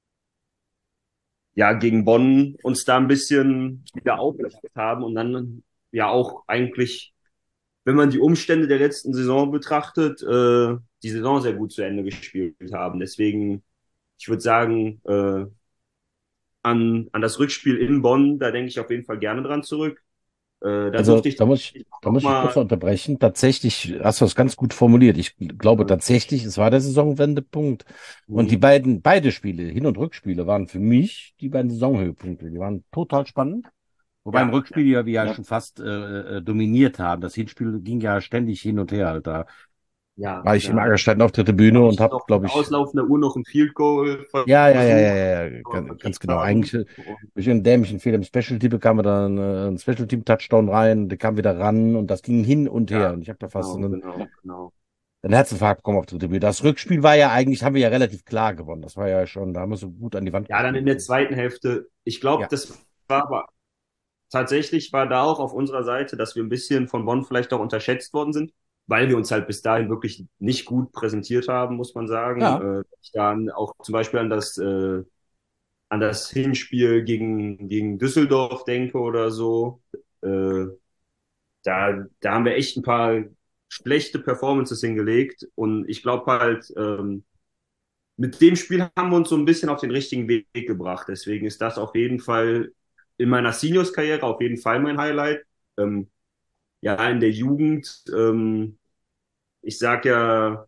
ja gegen Bonn uns da ein bisschen wieder aufgerichtet haben und dann ja auch eigentlich, wenn man die Umstände der letzten Saison betrachtet, äh, die Saison sehr gut zu Ende gespielt haben. Deswegen, ich würde sagen, äh, an, an das Rückspiel in Bonn, da denke ich auf jeden Fall gerne dran zurück. Äh, da Also durfte ich da muss ich, da noch muss ich kurz mal, unterbrechen. Tatsächlich hast du das ganz gut formuliert. Ich glaube äh, tatsächlich, es war der Saisonwendepunkt. Und die mhm. beiden, beide Spiele, Hin- und Rückspiele, waren für mich die beiden Saisonhöhepunkte. Die waren total spannend. Wobei im Ja, Rückspiel ja wir ja Ja, schon fast äh, äh, dominiert haben. Das Hinspiel ging ja ständig hin und her. Halt. Da ja, war ich im da Angerstein auf der Tribüne habe und ich habe, noch mit glaube ich, auslaufender Uhr noch ein Field Goal ja, ja, ja, ja, versucht, ja, ja, aber ganz, ganz verkickt genau. haben. Eigentlich äh, Und, durch einen dämlichen Fehler im Special Team bekam er dann äh, einen Special Team Touchdown rein, der kam wieder ran und das ging hin und her. ja, Und ich habe da fast genau, einen, genau, genau. einen Herzinfarkt bekommen auf der Tribüne. Das Rückspiel war ja eigentlich, haben wir ja relativ klar gewonnen. Das war ja schon, da haben wir so gut an die Wand Ja, dann in gespielt. der zweiten Hälfte, ich glaube, Ja, das war aber tatsächlich war da auch auf unserer Seite, dass wir ein bisschen von Bonn vielleicht auch unterschätzt worden sind, weil wir uns halt bis dahin wirklich nicht gut präsentiert haben, muss man sagen. ja. Äh, ich dann auch zum Beispiel an das, äh, an das Hinspiel gegen, gegen Düsseldorf denke oder so. Äh, da, da haben wir echt ein paar schlechte Performances hingelegt und ich glaube halt, ähm, mit dem Spiel haben wir uns so ein bisschen auf den richtigen Weg gebracht. Deswegen ist das auf jeden Fall in meiner Seniors-Karriere auf jeden Fall mein Highlight. Ähm, ja, in der Jugend, ähm, ich sag ja,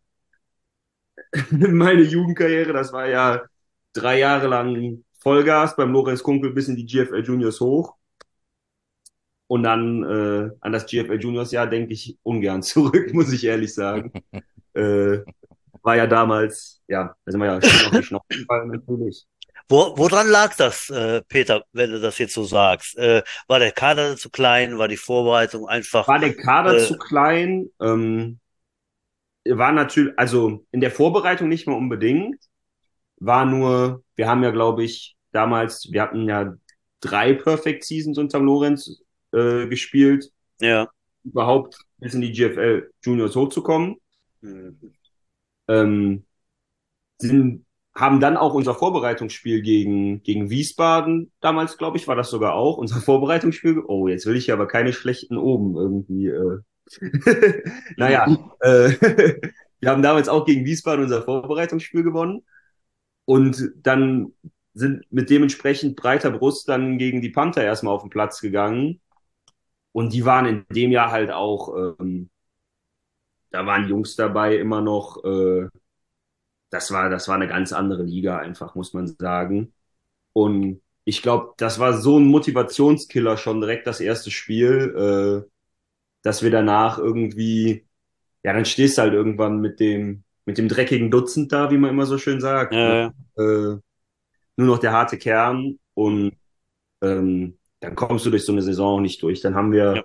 meine Jugendkarriere, das war ja drei Jahre lang Vollgas beim Lorenz Kunkel bis in die G F L Juniors hoch. Und dann äh, an das G F L Juniors Jahr denke ich ungern zurück, muss ich ehrlich sagen. Äh, war ja damals, ja, da sind wir ja schön auf die Schnauze gefallen natürlich. Wo, woran lag das, äh, Peter, wenn du das jetzt so sagst? Äh, war der Kader zu klein? War die Vorbereitung einfach? War der Kader Äh, zu klein? Ähm, war natürlich, also in der Vorbereitung nicht mehr unbedingt. War nur, wir haben ja, glaube ich, damals, wir hatten ja drei Perfect Seasons unter Lorenz äh, gespielt. ja, Überhaupt bis in die G F L Juniors hochzukommen. Mhm. Ähm, sind, haben dann auch unser Vorbereitungsspiel gegen, gegen Wiesbaden, damals glaube ich, war das sogar auch, unser Vorbereitungsspiel. Oh, jetzt will ich ja aber keine schlechten oben irgendwie. Äh. Naja, äh, wir haben damals auch gegen Wiesbaden unser Vorbereitungsspiel gewonnen und dann sind mit dementsprechend breiter Brust dann gegen die Panther erstmal auf den Platz gegangen. Und die waren in dem Jahr halt auch, ähm, da waren Jungs dabei immer noch, äh, das war, das war eine ganz andere Liga einfach, muss man sagen. Und ich glaube, das war so ein Motivationskiller schon direkt das erste Spiel, äh, dass wir danach irgendwie, ja, dann stehst du halt irgendwann mit dem, mit dem dreckigen Dutzend da, wie man immer so schön sagt. Ne? Ja, Äh, nur noch der harte Kern ja. und ähm, dann kommst du durch so eine Saison auch nicht durch. Dann haben Ja. wir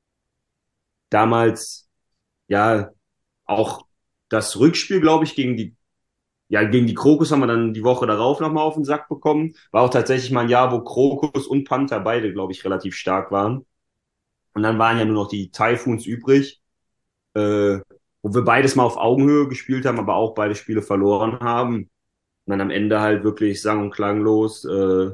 damals, ja, auch das Rückspiel, glaube ich, gegen die Ja, gegen die Krokus haben wir dann die Woche darauf nochmal auf den Sack bekommen. War auch tatsächlich mal ein Jahr, wo Krokus und Panther beide, glaube ich, relativ stark waren. Und dann waren ja nur noch die Typhoons übrig, äh, wo wir beides mal auf Augenhöhe gespielt haben, aber auch beide Spiele verloren haben. Und dann am Ende halt wirklich sang- und klanglos äh,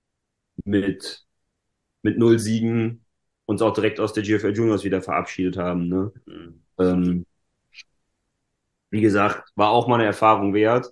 mit, mit null Siegen uns auch direkt aus der G F L Juniors wieder verabschiedet haben. Ne? Mhm. Ähm, wie gesagt, war auch mal eine Erfahrung wert.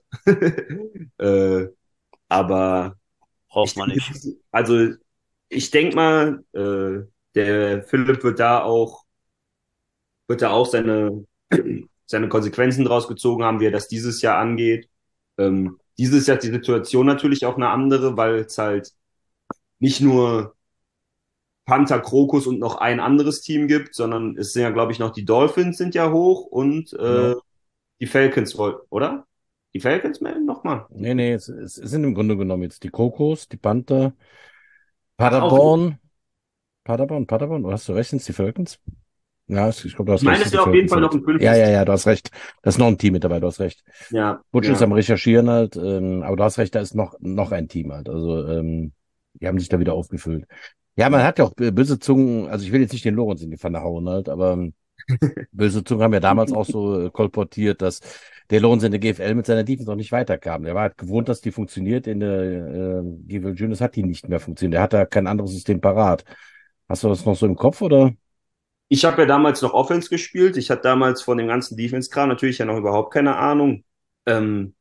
äh, aber Ich Braucht man denke, nicht. also ich denke mal, äh, der Philipp wird da auch, wird da auch seine, seine Konsequenzen draus gezogen haben, wie er das dieses Jahr angeht. Ähm, dieses Jahr ist die Situation natürlich auch eine andere, weil es halt nicht nur Panther, Krokus und noch ein anderes Team gibt, sondern es sind ja, glaube ich, noch die Dolphins sind ja hoch und äh, Genau. die Falcons, oder? Die Falcons melden nochmal. Nee, nee, es, es sind im Grunde genommen jetzt die Krokos, die Panther, Ach, auch. Paderborn, Paderborn, Paderborn, du hast du recht, sind die Falcons? Ja, es- ich glaube, du Ich hast recht, meine, sind es die wäre auf jeden Falcons Fall noch halt. ein Ja, fünftes ja, Team. ja, du hast recht. Da ist noch ein Team mit dabei, du hast recht. Ja, Butch ist ja. am Recherchieren halt, ähm, aber du hast recht, da ist noch, noch ein Team halt. Also, ähm, die haben sich da wieder aufgefüllt. Ja, man hat ja auch äh, böse Zungen, also ich will jetzt nicht den Lorenz in die Pfanne hauen halt, aber ähm, böse Zungen haben ja damals auch so äh, kolportiert, dass der Lorenz in der G F L mit seiner Defense noch nicht weiterkam. Der war halt gewohnt, dass die funktioniert. In der äh, G F L Juniors hat die nicht mehr funktioniert. Der hat da kein anderes System parat. Hast du das noch so im Kopf oder? Ich habe ja damals noch Offense gespielt. Ich hatte damals von dem ganzen Defense-Kram natürlich ja noch überhaupt keine Ahnung. Ähm,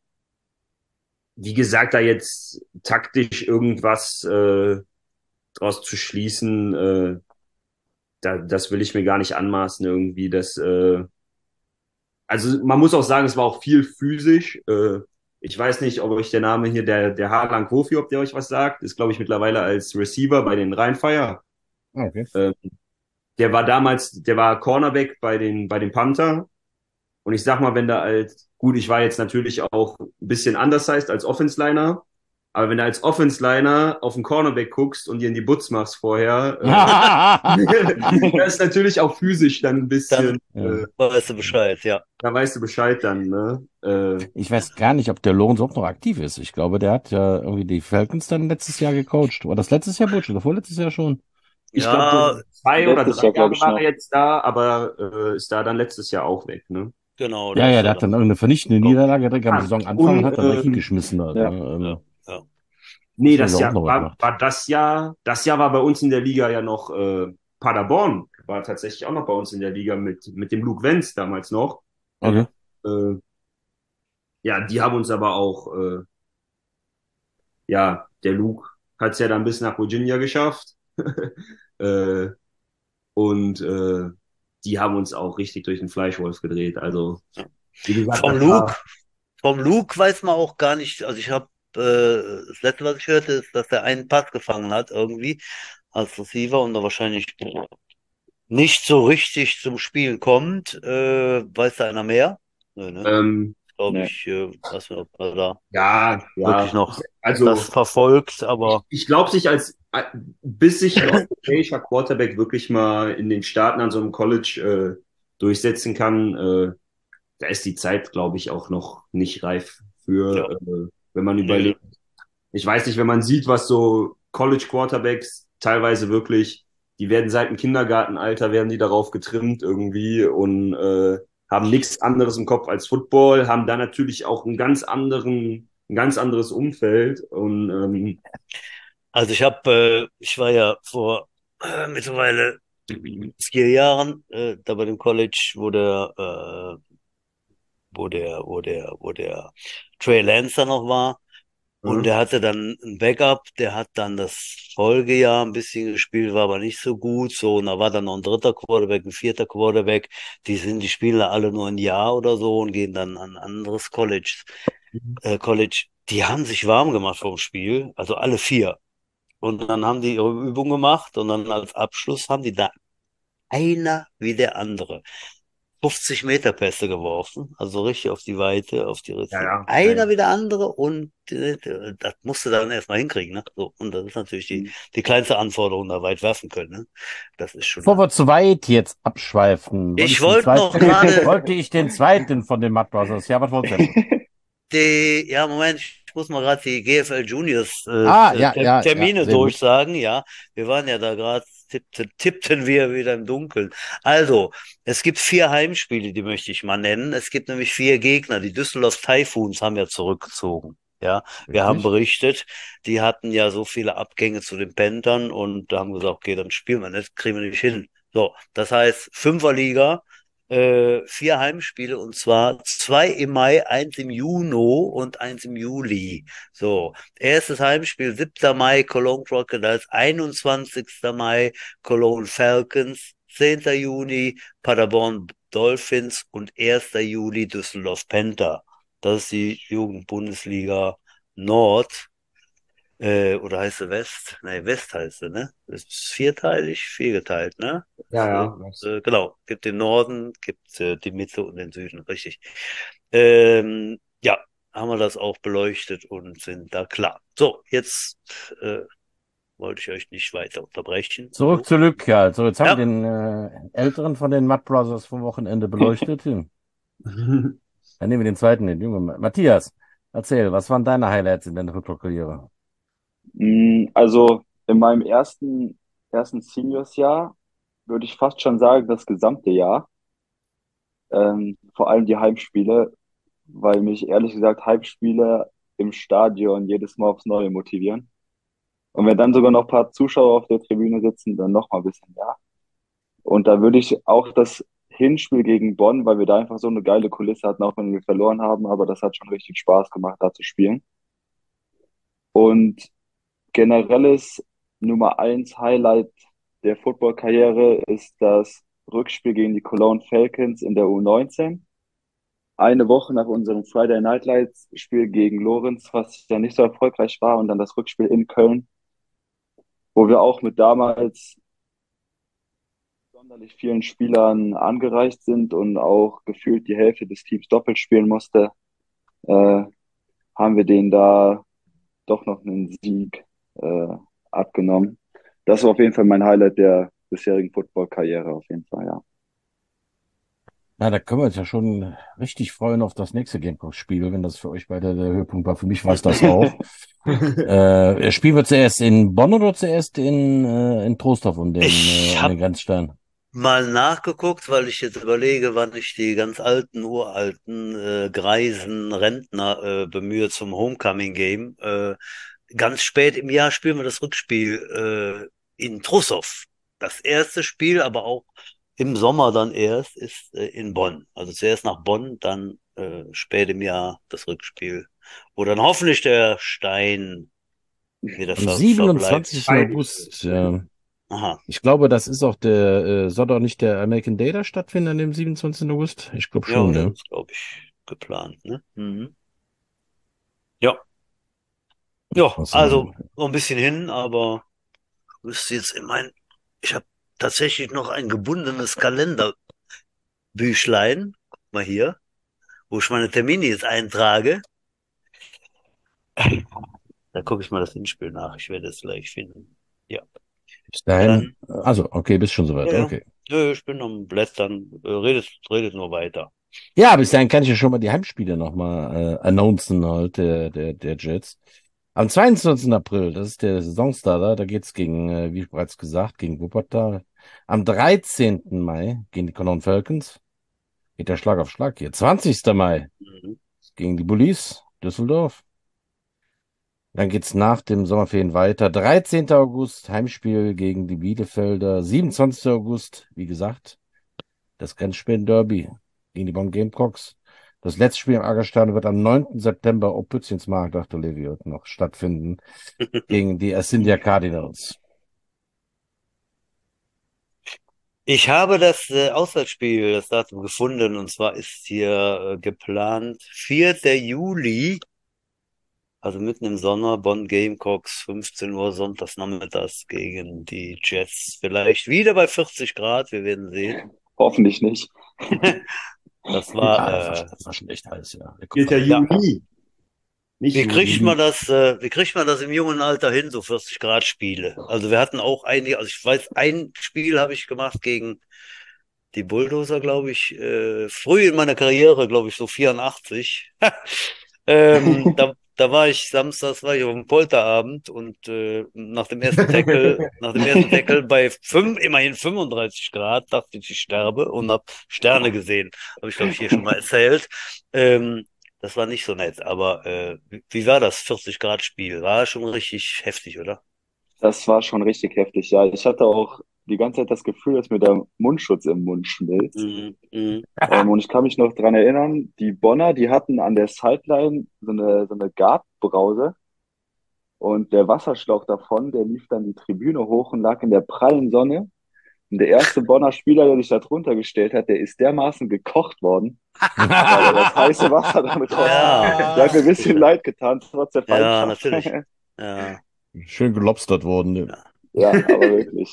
wie gesagt, da jetzt taktisch irgendwas äh, draus zu schließen, äh, da, das will ich mir gar nicht anmaßen irgendwie. Das, äh, also man muss auch sagen, es war auch viel physisch. Äh, ich weiß nicht, ob euch der Name hier, der, der Harlan Kofi, ob der euch was sagt, ist, glaube ich, mittlerweile als Receiver bei den Rheinfire. Ah, okay. Äh, der war damals, der war Cornerback bei den, bei den Panther. Und ich sag mal, wenn da als, gut, ich war jetzt natürlich auch ein bisschen undersized als Offense-Liner, aber wenn du als Offense-Liner auf den Cornerback guckst und dir in die Butz machst vorher, äh, das ist natürlich auch physisch dann ein Dann bisschen, Ja. äh, weißt du Bescheid, ja. da weißt du Bescheid dann, ne? Äh, Ich weiß gar nicht, ob der Lorenz überhaupt noch aktiv ist. Ich glaube, der hat ja irgendwie die Falcons dann letztes Jahr gecoacht. War das letztes Jahr, Butch? Oder vorletztes Jahr schon? ich glaube, Ja, so zwei oder Letztes drei Jahr, glaube Jahre ich, war er noch. jetzt da, aber äh, ist da dann letztes Jahr auch weg, ne? genau, Ja, der ja, ist der ja hat dann dann. irgendeine vernichtende Oh, Niederlage direkt am Ah, Saisonanfang und und hat dann direkt ähm, geschmissen halt. Ja. Ne? ja, Ähm, ja. Nee, das hat das er überhaupt Jahr noch was war, gemacht. war das Jahr, das Jahr war bei uns in der Liga ja noch äh, Paderborn, war tatsächlich auch noch bei uns in der Liga mit, mit dem Luke Wenz damals noch. Okay. Äh, ja, die haben uns aber auch, äh, ja, der Luke hat es ja dann bis nach Virginia geschafft. äh, und äh, die haben uns auch richtig durch den Fleischwolf gedreht. Also, Ja. wie gesagt, Vom das Luke, war, vom Luke weiß man auch gar nicht. Also ich habe äh, das letzte, was ich hörte, ist, dass er einen Pass gefangen hat irgendwie als Receiver und da wahrscheinlich nicht so richtig zum Spielen kommt. Äh, weiß da einer mehr? Nö, ne? ähm, Glaube Nee. ich, äh, weiß nicht, ob er da ja, wirklich ja, noch das also verfolgt, ich, aber ich glaube, sich als, äh, bis sich ein europäischer Quarterback wirklich mal in den Staaten an so einem College äh, durchsetzen kann, äh, da ist die Zeit, glaube ich, auch noch nicht reif ja, für, äh, wenn man nee, überlegt. Ich weiß nicht, wenn man sieht, was so College Quarterbacks teilweise wirklich, die werden seit dem Kindergartenalter, werden die darauf getrimmt irgendwie und äh, haben nichts anderes im Kopf als Football, haben da natürlich auch einen ganz anderen, ein ganz anderes Umfeld und ähm, Also ich habe, äh, ich war ja vor äh, mittlerweile vier Jahren äh, da bei dem College, wo der, äh, wo der, wo der, wo der Trey Lance da noch war. Und ja, der hatte dann ein Backup, der hat dann das Folgejahr ein bisschen gespielt, war aber nicht so gut. So, und da war dann noch ein dritter Quarterback, ein vierter Quarterback. Die sind, die spielen alle nur ein Jahr oder so und gehen dann an ein anderes College. Äh, College. Die haben sich warm gemacht vom Spiel, also alle vier. Und dann haben die ihre Übung gemacht und dann als Abschluss haben die da einer wie der andere fünfzig Meter Pässe geworfen, also richtig auf die Weite, auf die ja, Receiver. ja, ja, Einer ja. wie der andere und äh, das musst du dann erstmal hinkriegen, ne? So, und das ist natürlich die, Mhm. die kleinste Anforderung, da weit werfen können, ne? Das ist schon. Bevor wir zu weit jetzt abschweifen, wollte Ich ich den wollte noch zweiten, gerade wollte ich den zweiten von den Matt Brothers. Ja, was wolltest du denn? die, ja, Moment, ich muss mal gerade die G F L Juniors äh, Ah, äh, ja, Ter ja, ja, Termine sehr gut. durchsagen, ja. Wir waren ja da gerade, tippten, tippten wir wieder im Dunkeln. Also, es gibt vier Heimspiele, die möchte ich mal nennen. Es gibt nämlich vier Gegner. Die Düsseldorf Typhoons haben ja zurückgezogen. Ja, wir haben Richtig? berichtet, die hatten ja so viele Abgänge zu den Panthern und da haben gesagt, okay, dann spielen wir nicht, kriegen wir nicht hin. So, das heißt, Fünferliga, äh, vier Heimspiele und zwar zwei im Mai, eins im Juni und eins im Juli. So, erstes Heimspiel, siebter Mai, Cologne Crocodiles, einundzwanzigster Mai, Cologne Falcons, zehnter Juni, Paderborn Dolphins und erster Juli, Düsseldorf Panther. Das ist die Jugendbundesliga Nord. Äh, oder heißt sie West? Nee, West heißt sie, ne? Das ist vierteilig, viergeteilt, ne? Ja, Das ja, ist, was? äh, genau. Gibt den Norden, gibt äh, die Mitte und den Süden, richtig. Ähm, ja, haben wir das auch beleuchtet und sind da klar. So, jetzt äh, wollte ich euch nicht weiter unterbrechen. Zurück So. zur Lücke. Also, jetzt haben wir Ja, den äh, älteren von den Matt Brothers vom Wochenende beleuchtet. Hm. Dann nehmen wir den zweiten, den jungen. Matthias, erzähl, was waren deine Highlights in deiner Football-Karriere? Mm, Also in meinem ersten, ersten Seniors-Jahr würde ich fast schon sagen, das gesamte Jahr, ähm, vor allem die Heimspiele, weil mich ehrlich gesagt Heimspiele im Stadion jedes Mal aufs Neue motivieren. Und wenn dann sogar noch ein paar Zuschauer auf der Tribüne sitzen, dann noch mal ein bisschen mehr. Und da würde ich auch das Hinspiel gegen Bonn, weil wir da einfach so eine geile Kulisse hatten, auch wenn wir verloren haben, aber das hat schon richtig Spaß gemacht, da zu spielen. Und generelles Nummer eins Highlight der Football-Karriere ist das Rückspiel gegen die Cologne Falcons in der U neunzehn. Eine Woche nach unserem Friday Night Lights Spiel gegen Lorenz, was ja nicht so erfolgreich war, und dann das Rückspiel in Köln, wo wir auch mit damals sonderlich vielen Spielern angereist sind und auch gefühlt die Hälfte des Teams doppelt spielen musste, äh, haben wir denen da doch noch einen Sieg äh, abgenommen. Das war auf jeden Fall mein Highlight der bisherigen Football-Karriere, auf jeden Fall, ja. Na, da können wir uns ja schon richtig freuen auf das nächste Gamecocks-Spiel, wenn das für euch beide der Höhepunkt war. Für mich war es das auch. Äh, spielen wir zuerst in Bonn oder zuerst in, äh, in Trostorf und den, äh, ich an habe den Grenzstein? mal nachgeguckt, weil ich jetzt überlege, wann ich die ganz alten, uralten, äh, greisen Rentner äh, bemühe zum Homecoming-Game. Äh, ganz spät im Jahr spielen wir das Rückspiel äh, in Trussow. Das erste Spiel, aber auch im Sommer dann erst, ist äh, in Bonn. Also zuerst nach Bonn, dann äh, spät im Jahr das Rückspiel. Wo dann hoffentlich der Stein wieder Am ver verbleibt. siebenundzwanzigsten August. Äh, Aha. ich glaube, das ist auch der, äh, soll doch nicht der American Day da stattfinden an dem siebenundzwanzigsten August? Ich glaube Ja, schon, das ne? ist, glaube ich, geplant, ne? Mhm. Ja. Ja, Was, also ähm, noch ein bisschen hin, aber ich müsste jetzt in mein, ich habe tatsächlich noch ein gebundenes Kalenderbüchlein, guck mal hier, wo ich meine Termine jetzt eintrage. Da gucke ich mal das Hinspiel nach. Ich werde es gleich finden. Ja, bis dahin. dann, Also, okay, bist schon soweit. ja, ja, Okay. ja, ich bin am Blättern. Äh, redet, redet nur weiter. Ja, bis dahin kann ich ja schon mal die Heimspiele nochmal äh, announcen halt, der, der, der Jets. Am zweiundzwanzigsten April, das ist der Saisonstarter, da geht's gegen, äh, wie bereits gesagt, gegen Wuppertal. Am dreizehnten Mai gegen die Cologne Falcons. Geht der Schlag auf Schlag hier. zwanzigsten Mai Mhm. gegen die Bullies Düsseldorf. Dann geht's nach dem Sommerferien weiter. dreizehnten August Heimspiel gegen die Bielefelder. siebenundzwanzigsten August, wie gesagt, das Grenzspiel-Derby gegen die Bonn Gamecocks. Das letzte Spiel im Aggerstadion wird am neunten September auf Pützchensmarkt, dachte Levi, wird noch stattfinden, gegen die Assindia Cardinals. Ich habe das äh, Auswärtsspiel, das Datum gefunden, und zwar ist hier äh, geplant vierter Juli, also mitten im Sommer, Bonn Gamecocks, fünfzehn Uhr sonntags nachmittags gegen die Jets. Vielleicht wieder bei vierzig Grad, wir werden sehen. Hoffentlich nicht. Das Ja, war, das war, äh, das war schon echt heiß, ja. Vierter Ja. Juli. Nicht Wie Juli. kriegt man das, äh, wie kriegt man das im jungen Alter hin, so vierzig Grad Spiele? Also wir hatten auch einige, also ich weiß, ein Spiel habe ich gemacht gegen die Bulldozer, glaube ich, äh, früh in meiner Karriere, glaube ich, so vierundachtzig. ähm, da, da war ich, samstags war ich auf einem Polterabend und äh, nach dem ersten Tackle, nach dem ersten Tackle bei fünf, immerhin fünfunddreißig Grad, dachte ich, ich sterbe und habe Sterne gesehen. Habe ich, glaube ich, hier schon mal erzählt. Ähm, das war nicht so nett, aber äh, wie, wie war das vierzig Grad Spiel? War schon richtig heftig, oder? Das war schon richtig heftig, ja. Ich hatte auch die ganze Zeit das Gefühl, dass mir der Mundschutz im Mund schmilzt. Mhm, mhm. Ähm, und ich kann mich noch dran erinnern, die Bonner, die hatten an der Sideline so eine, so eine Gartbrause und der Wasserschlauch davon, der lief dann die Tribüne hoch und lag in der prallen Sonne. Und der erste Bonner Spieler, der sich da drunter gestellt hat, der ist dermaßen gekocht worden, weil er das heiße Wasser dann raus. Ja. Der hat mir ein bisschen leid getan, trotz der Ja, Feindschaft. natürlich. Ja. Schön gelobstert worden. Ne? Ja, aber wirklich.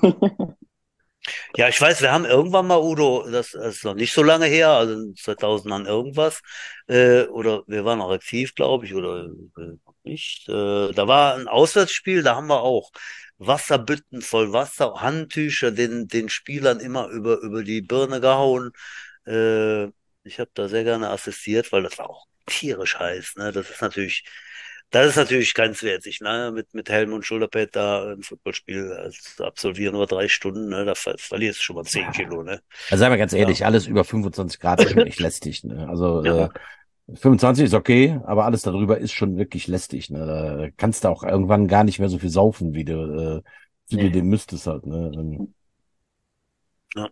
Ja, ich weiß, wir haben irgendwann mal, Udo, das, das ist noch nicht so lange her, also zweitausend an irgendwas, äh, oder wir waren noch aktiv, glaube ich, oder äh, noch nicht. Äh, da war ein Auswärtsspiel, da haben wir auch Wasserbütten voll Wasser, Handtücher den, den Spielern immer über, über die Birne gehauen. Äh, ich habe da sehr gerne assistiert, weil das war auch tierisch heiß, ne? Das ist natürlich, das ist natürlich grenzwertig, ne? Mit, mit Helm und Schulterpad da ein Footballspiel äh, zu absolvieren über drei Stunden, ne? Da ver verlierst du schon mal zehn Kilo, ne? Also seien wir ganz Ja. ehrlich, alles über fünfundzwanzig Grad ist schon echt lästig. Ne? Also Ja. äh, fünfundzwanzig ist okay, aber alles darüber ist schon wirklich lästig. Ne? Da kannst du auch irgendwann gar nicht mehr so viel saufen, wie du, äh, wie du Nee. dem müsstest halt. Ne? Ähm, Ja,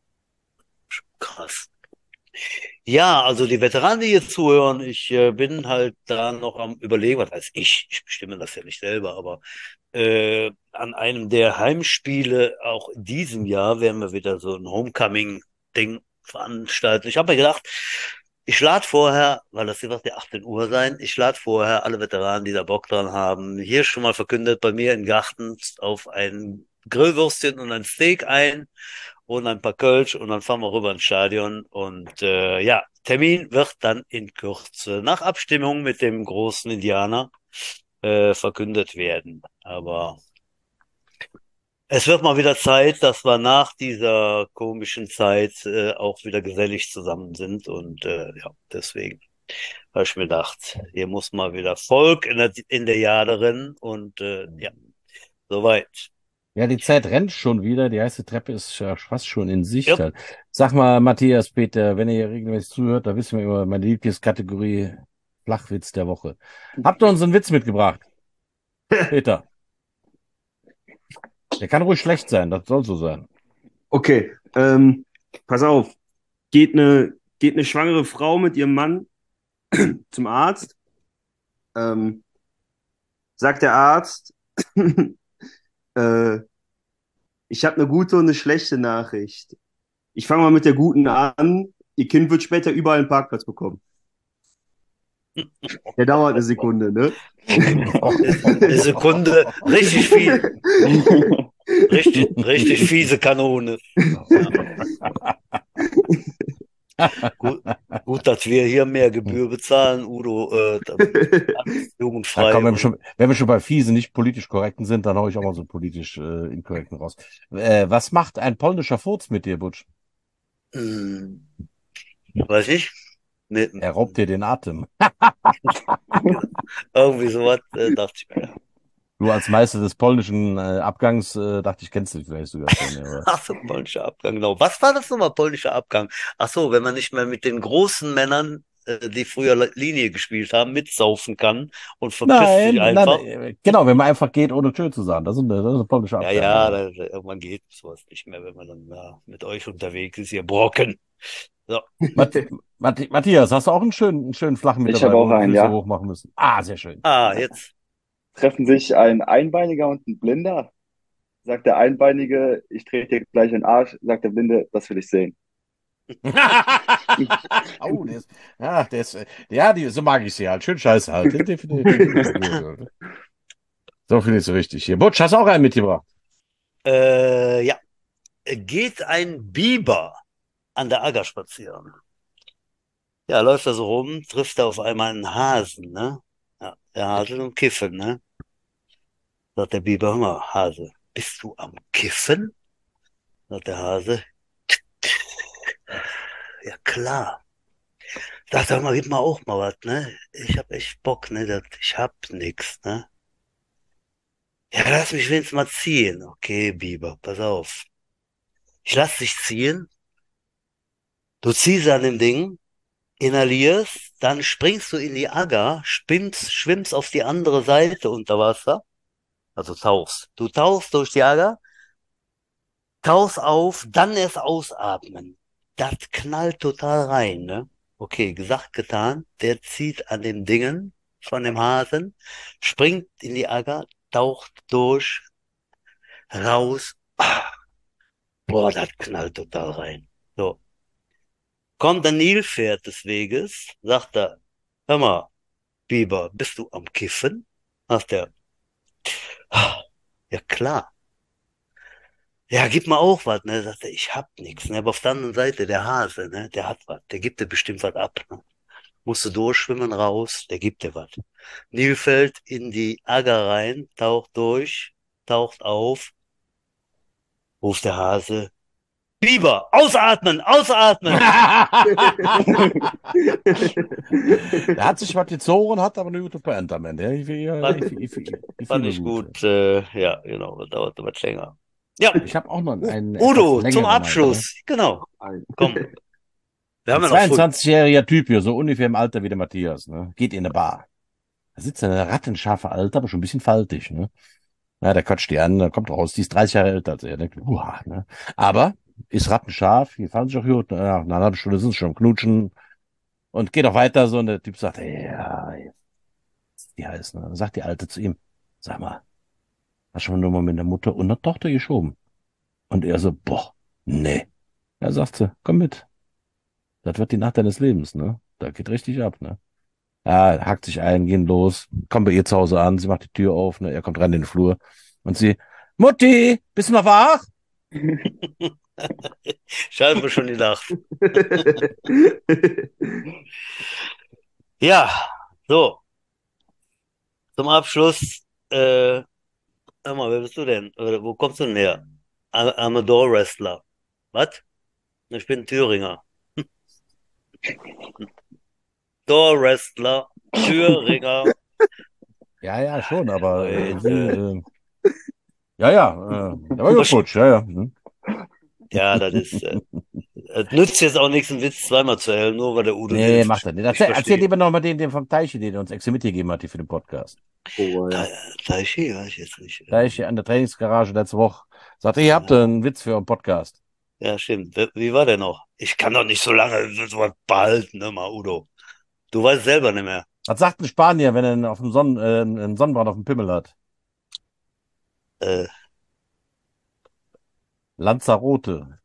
krass. Ja, also die Veteranen, die hier zuhören, ich äh, bin halt da noch am Überlegen, was heißt ich, ich bestimme das ja nicht selber, aber äh, an einem der Heimspiele auch in diesem Jahr werden wir wieder so ein Homecoming-Ding veranstalten. Ich habe mir gedacht, ich lade vorher, weil das wird ja achtzehn Uhr sein, ich lade vorher alle Veteranen, die da Bock dran haben, hier schon mal verkündet, bei mir im Garten auf ein Grillwürstchen und ein Steak ein und ein paar Kölsch und dann fahren wir rüber ins Stadion und äh, ja, Termin wird dann in Kürze nach Abstimmung mit dem großen Indianer äh, verkündet werden. Aber es wird mal wieder Zeit, dass wir nach dieser komischen Zeit äh, auch wieder gesellig zusammen sind und äh, ja, deswegen habe ich mir gedacht, hier muss mal wieder Volk in der, in der Jade rennen und äh, ja, soweit. Ja, die Zeit rennt schon wieder. Die heiße Treppe ist ja fast schon in Sicht. Ja. Halt. Sag mal, Matthias, Peter, wenn ihr hier regelmäßig zuhört, da wissen wir immer meine Lieblingskategorie Flachwitz der Woche. Habt ihr uns einen Witz mitgebracht? Peter. Der kann ruhig schlecht sein, das soll so sein. Okay, ähm, pass auf. Geht eine, geht eine schwangere Frau mit ihrem Mann zum Arzt. Ähm, sagt der Arzt, äh, ich habe eine gute und eine schlechte Nachricht. Ich fange mal mit der guten an. Ihr Kind wird später überall einen Parkplatz bekommen. Der dauert eine Sekunde, ne? Eine Sekunde, richtig viel, richtig, richtig fiese Kanone. Ja. Gut, gut, dass wir hier mehr Gebühr bezahlen, Udo, äh, damit alles Da jugendfrei. komm, wenn, wir und, schon, wenn wir schon bei fiesen, nicht politisch korrekten sind, dann hau ich auch mal so politisch äh, inkorrekten raus. Äh, was macht ein polnischer Furz mit dir, Butsch? hm, weiß ich. Mit, Er raubt dir den Atem. Irgendwie sowas, äh, dachte ich mir. Ja. Du als Meister des polnischen äh, Abgangs äh, dachte ich, kennst du vielleicht sogar schon. Ja, aber Ach so, polnischer Abgang, genau. Was war das nochmal, polnischer Abgang? Ach so, wenn man nicht mehr mit den großen Männern, äh, die früher Linie gespielt haben, mitsaufen kann und verpisst sich nein, nein, einfach. äh, genau, wenn man einfach geht, ohne Tschö zu sagen. Das ist ein, das ist ein polnischer Ja, Abgang, ja, ja. da, da, irgendwann geht sowas nicht mehr, wenn man dann ja, mit euch unterwegs ist, ihr Brocken. So. Matt, Matt, Matthias, hast du auch einen schönen, einen schönen flachen mit Ich dabei, habe wo auch wir die einen, Füße ja. hoch machen müssen? Ah, sehr schön. Ah, jetzt. Treffen sich ein Einbeiniger und ein Blinder. Sagt der Einbeinige, ich trete dir gleich in den Arsch. Sagt der Blinde, das will ich sehen. Oh, der ist, ja, der ist, äh, ja, die, so mag ich sie halt. Schön scheiße halt. Den, den, den, den finde ich gut. Alter. So finde ich so richtig hier. Butsch, hast du auch einen mitgebracht? Äh, ja. Geht ein Biber an der Agger spazieren? Ja, läuft er so rum, trifft er auf einmal einen Hasen, ne? Ja, der Hase ist am Kiffen, ne? Sagt der Biber, hör mal, Hase, bist du am Kiffen? Sagt der Hase, ja klar. Sagt er, hör mal, gib mal auch mal was, ne? Ich hab echt Bock, ne? Sagt, ich hab nix, ne? Ja, lass mich wenigstens mal ziehen. Okay, Biber, pass auf. Ich lass dich ziehen, du ziehst an dem Ding, inhalierst, dann springst du in die Agger, schwimmst, schwimmst auf die andere Seite unter Wasser, also tauchst. Du tauchst durch die Agger, tauchst auf, dann erst ausatmen. Das knallt total rein, ne? Okay, gesagt, getan. Der zieht an den Dingen von dem Hasen, springt in die Agger, taucht durch, raus. Ah, boah, das knallt total rein. So. Kommt der Nilpferd des Weges, sagt er, hör mal, Biber, bist du am Kiffen? Sagt er, "Ah, ja klar. Ja, gib mal auch was, ne? Sagt er, ich hab nix, ne? Aber auf der anderen Seite, der Hase, ne? Der hat was, der gibt dir bestimmt was ab, ne? Musst du durchschwimmen raus, der gibt dir was. Nilfeld in die Agger rein, taucht durch, taucht auf, ruft der Hase, Biber, ausatmen, ausatmen! Der hat sich was gezogen, hat aber eine gute Pointe am Ende. Ja, ich, ich, Fand, ich, ich, ich, ich fand finde ich gut. gut, äh, ja, genau, das dauerte was länger. Ja, Ich habe auch noch einen U- etwas Udo, zum längeren halt, oder? Abschluss, genau, komm, wir Ein haben ja noch fünf. zweiundzwanzigjähriger Typ hier, so ungefähr im Alter wie der Matthias, ne? Geht in eine Bar. Da sitzt eine rattenscharfe Alte, aber schon ein bisschen faltig, ne? Ja, der quatscht die an, dann kommt raus, die ist dreißig Jahre älter als er. Denkt, uah, ne? Aber ist rattenscharf, die fahren sich auch gut. Nach einer halben Stunde sind sie schon am Knutschen und geht auch weiter so. Und der Typ sagt, ey, ja, wie heißt, ne? Dann sagt die Alte zu ihm, sag mal, hast du schon mal mit der Mutter und der Tochter geschoben? Und er so, boah, nee. Ja, sagt sie, komm mit. Das wird die Nacht deines Lebens, ne? Da geht richtig ab, ne? Ja, hakt sich ein, gehen los, kommt bei ihr zu Hause an, sie macht die Tür auf, ne? Er kommt rein in den Flur und sie, Mutti, bist du noch wach? Ich habe mir schon gedacht. Ja, so, zum Abschluss, äh, hör mal, wer bist du denn? Oder wo kommst du denn her? I'm I'm a Door Wrestler. Was? Ich bin Thüringer. Door Wrestler, Thüringer. Ja, ja, schon, aber äh, sie, Leute. äh, ja, ja, äh, der war Versch- gut, ja, ja. Hm. Ja, das ist, äh, es nützt jetzt auch nichts, einen Witz zweimal zu erzählen, nur weil der Udo den Nee, nicht, macht er nicht. nicht Erzähl, erzähl versteht. lieber noch mal den, den vom Teiche, den er uns extra mitgegeben hat hier für den Podcast. Oh, ja. Ta- Taichi, weiß ich jetzt nicht. Teiche an der Trainingsgarage letzte Woche. Sagte, ihr habt einen Witz für einen Podcast. Ja, stimmt. Wie wie war der noch? Ich kann doch nicht so lange so was behalten, ne, mal, Udo. Du weißt selber nicht mehr. Was sagt ein Spanier, wenn er einen auf dem Sonnen, äh, einen Sonnenbrand auf dem Pimmel hat? Äh, Lanzarote.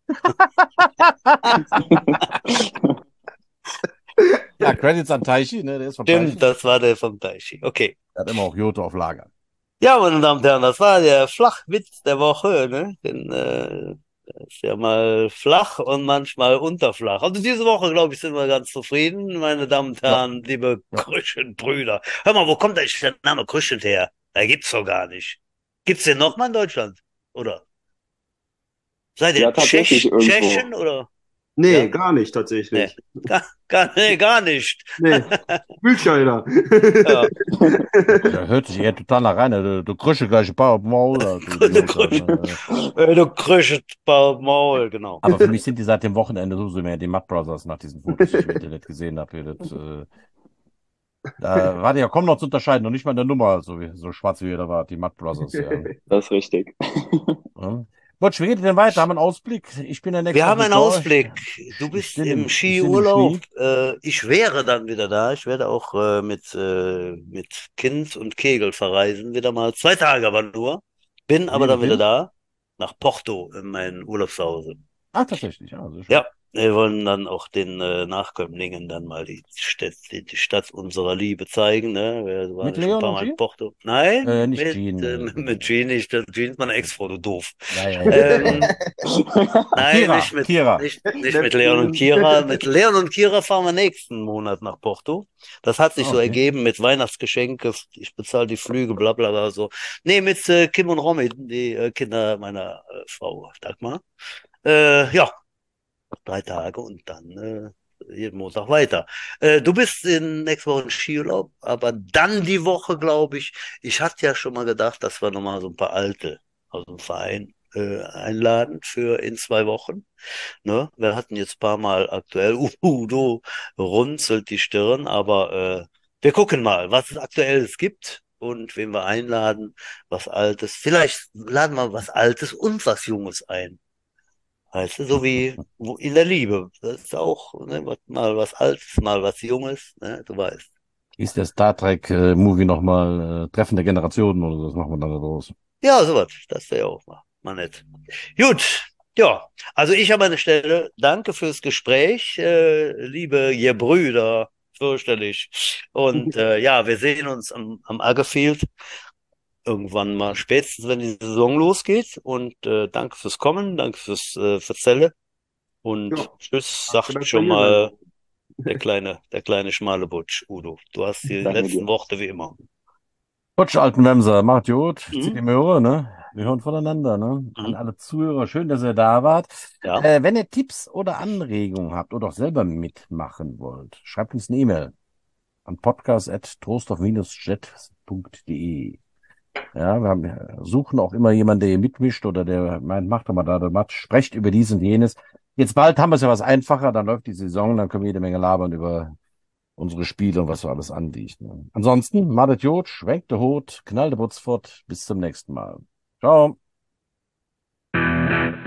Ja, Credits an Teichi, ne? Der ist von Teichi. stimmt, das war der vom Taichi. Okay. Der hat immer auch Jote auf Lager. Ja, meine Damen und Herren, das war der Flachwitz der Woche, ne? Den, äh, ist ja mal flach und manchmal unterflach. Also diese Woche, glaube ich, sind wir ganz zufrieden, meine Damen und Ja, Herren, liebe ja. Krüschenbrüder. Hör mal, wo kommt eigentlich der Name Krüschen her? Da gibt's doch gar nicht. Gibt's den noch mal in Deutschland? Oder? Seid Ja, ihr tatsächlich Tschech, irgendwo. Tschechen oder? Nee, Ja? gar nicht Nee, tatsächlich. gar, gar, nee, gar nicht. Nee, Mühlscheider. Ja, Der hört sich eher total nach rein. Du, du krüsche gleich ein paar auf dem Maul, du du Idiot. krüschst, Alter. äh, du krüschst Maul, genau. Aber für mich sind die seit dem Wochenende sowieso mehr die Mud Brothers nach diesen Fotos, die ich im Internet gesehen habe. Das, äh, da war die ja kaum noch zu unterscheiden, noch nicht mal in der Nummer, so, wie, so schwarz wie ihr da war, die Mud Brothers, ja. Das ist richtig. Ja. Butch, wie geht es denn weiter? Haben wir einen Ausblick? Ich bin ja nächste Wir Woche haben einen mit euch. Ausblick. Du Ich bist bin im im, ich bin im Skiurlaub. Schnee. Äh, ich wäre dann wieder da. Ich werde auch äh, mit, äh, mit Kind und Kegel verreisen. Wieder mal zwei Tage aber nur. Bin aber Wie, dann wieder wohin? da. Nach Porto in mein Urlaubszuhause. Ah, tatsächlich, ja, sehr schön. Ja, wir wollen dann auch den äh, Nachkömmlingen dann mal die Stadt, die, die Stadt unserer Liebe zeigen. Ne? Wir waren Mit ja schon ein Leon paar und Mal in Jean? Porto. Nein, Äh, nicht mit, Jean. äh, Äh, mit Jean nicht. Jean ist meine Ex-Frau, du doof. ja, ja, ja, ja, Ähm, ja. Nein, Kira, nicht mit, Kira. nicht, nicht mit Leon und Schnäppchen. Kira. Mit Leon und Kira fahren wir nächsten Monat nach Porto. Das hat sich Ah, so okay. ergeben mit Weihnachtsgeschenke. Ich bezahle die Flüge, bla bla bla so. Nee, mit äh, Kim und Romy, die äh, Kinder meiner äh, Frau Dagmar. Äh, ja, drei Tage und dann äh, jeden Montag weiter. Äh, du bist in nächste Woche in Skiurlaub, aber dann die Woche, glaube ich. Ich hatte ja schon mal gedacht, dass wir nochmal so ein paar Alte aus dem Verein äh, einladen für in zwei Wochen. Ne? Wir hatten jetzt ein paar Mal aktuell, uh, du runzelt die Stirn, aber äh, wir gucken mal, was es aktuelles gibt und wen wir einladen, was Altes. Vielleicht laden wir was Altes und was Junges ein. Weißt du, so wie wo- in der Liebe. Das ist auch ne, was- mal was Altes, mal was Junges, ne? Du weißt. Ist der Star Trek-Movie nochmal äh, Treffen der Generationen oder was machen wir dann da draus? Ja, sowas. Das wäre ja auch mal, mal nett. Gut. Ja, also ich habe eine Stelle. Danke fürs Gespräch, äh, liebe ihr Brüder, fürchterlich. Und äh, ja, wir sehen uns am, am Aggerfield irgendwann mal, spätestens wenn die Saison losgeht. Und äh, danke fürs Kommen, danke fürs äh, Verzelle. Und Ja, tschüss, danke, sagt dass wir schon hier sein mal durften. der kleine, der kleine schmale Butch, Udo. Du hast die Danke letzten dir. Worte wie immer. Butch, alten Wemser, macht gut, zieht Mhm. die Möhre, ne? Wir hören voneinander, ne? An Mhm. alle Zuhörer, schön, dass ihr da wart. Ja. Äh, wenn ihr Tipps oder Anregungen habt oder auch selber mitmachen wollt, schreibt uns eine E-Mail an podcast at trostorf jet punkt de. Ja, wir haben, äh, suchen auch immer jemanden, der hier mitmischt oder der meint, macht doch mal da, da macht, sprecht über dies und jenes. Jetzt bald haben wir es ja was einfacher, dann läuft die Saison, dann können wir jede Menge labern über unsere Spiele und was so alles anliegt. Ne? Ansonsten, madet Jod, schwenkt der Hut, knallt der Butz fort. Bis zum nächsten Mal. Ciao.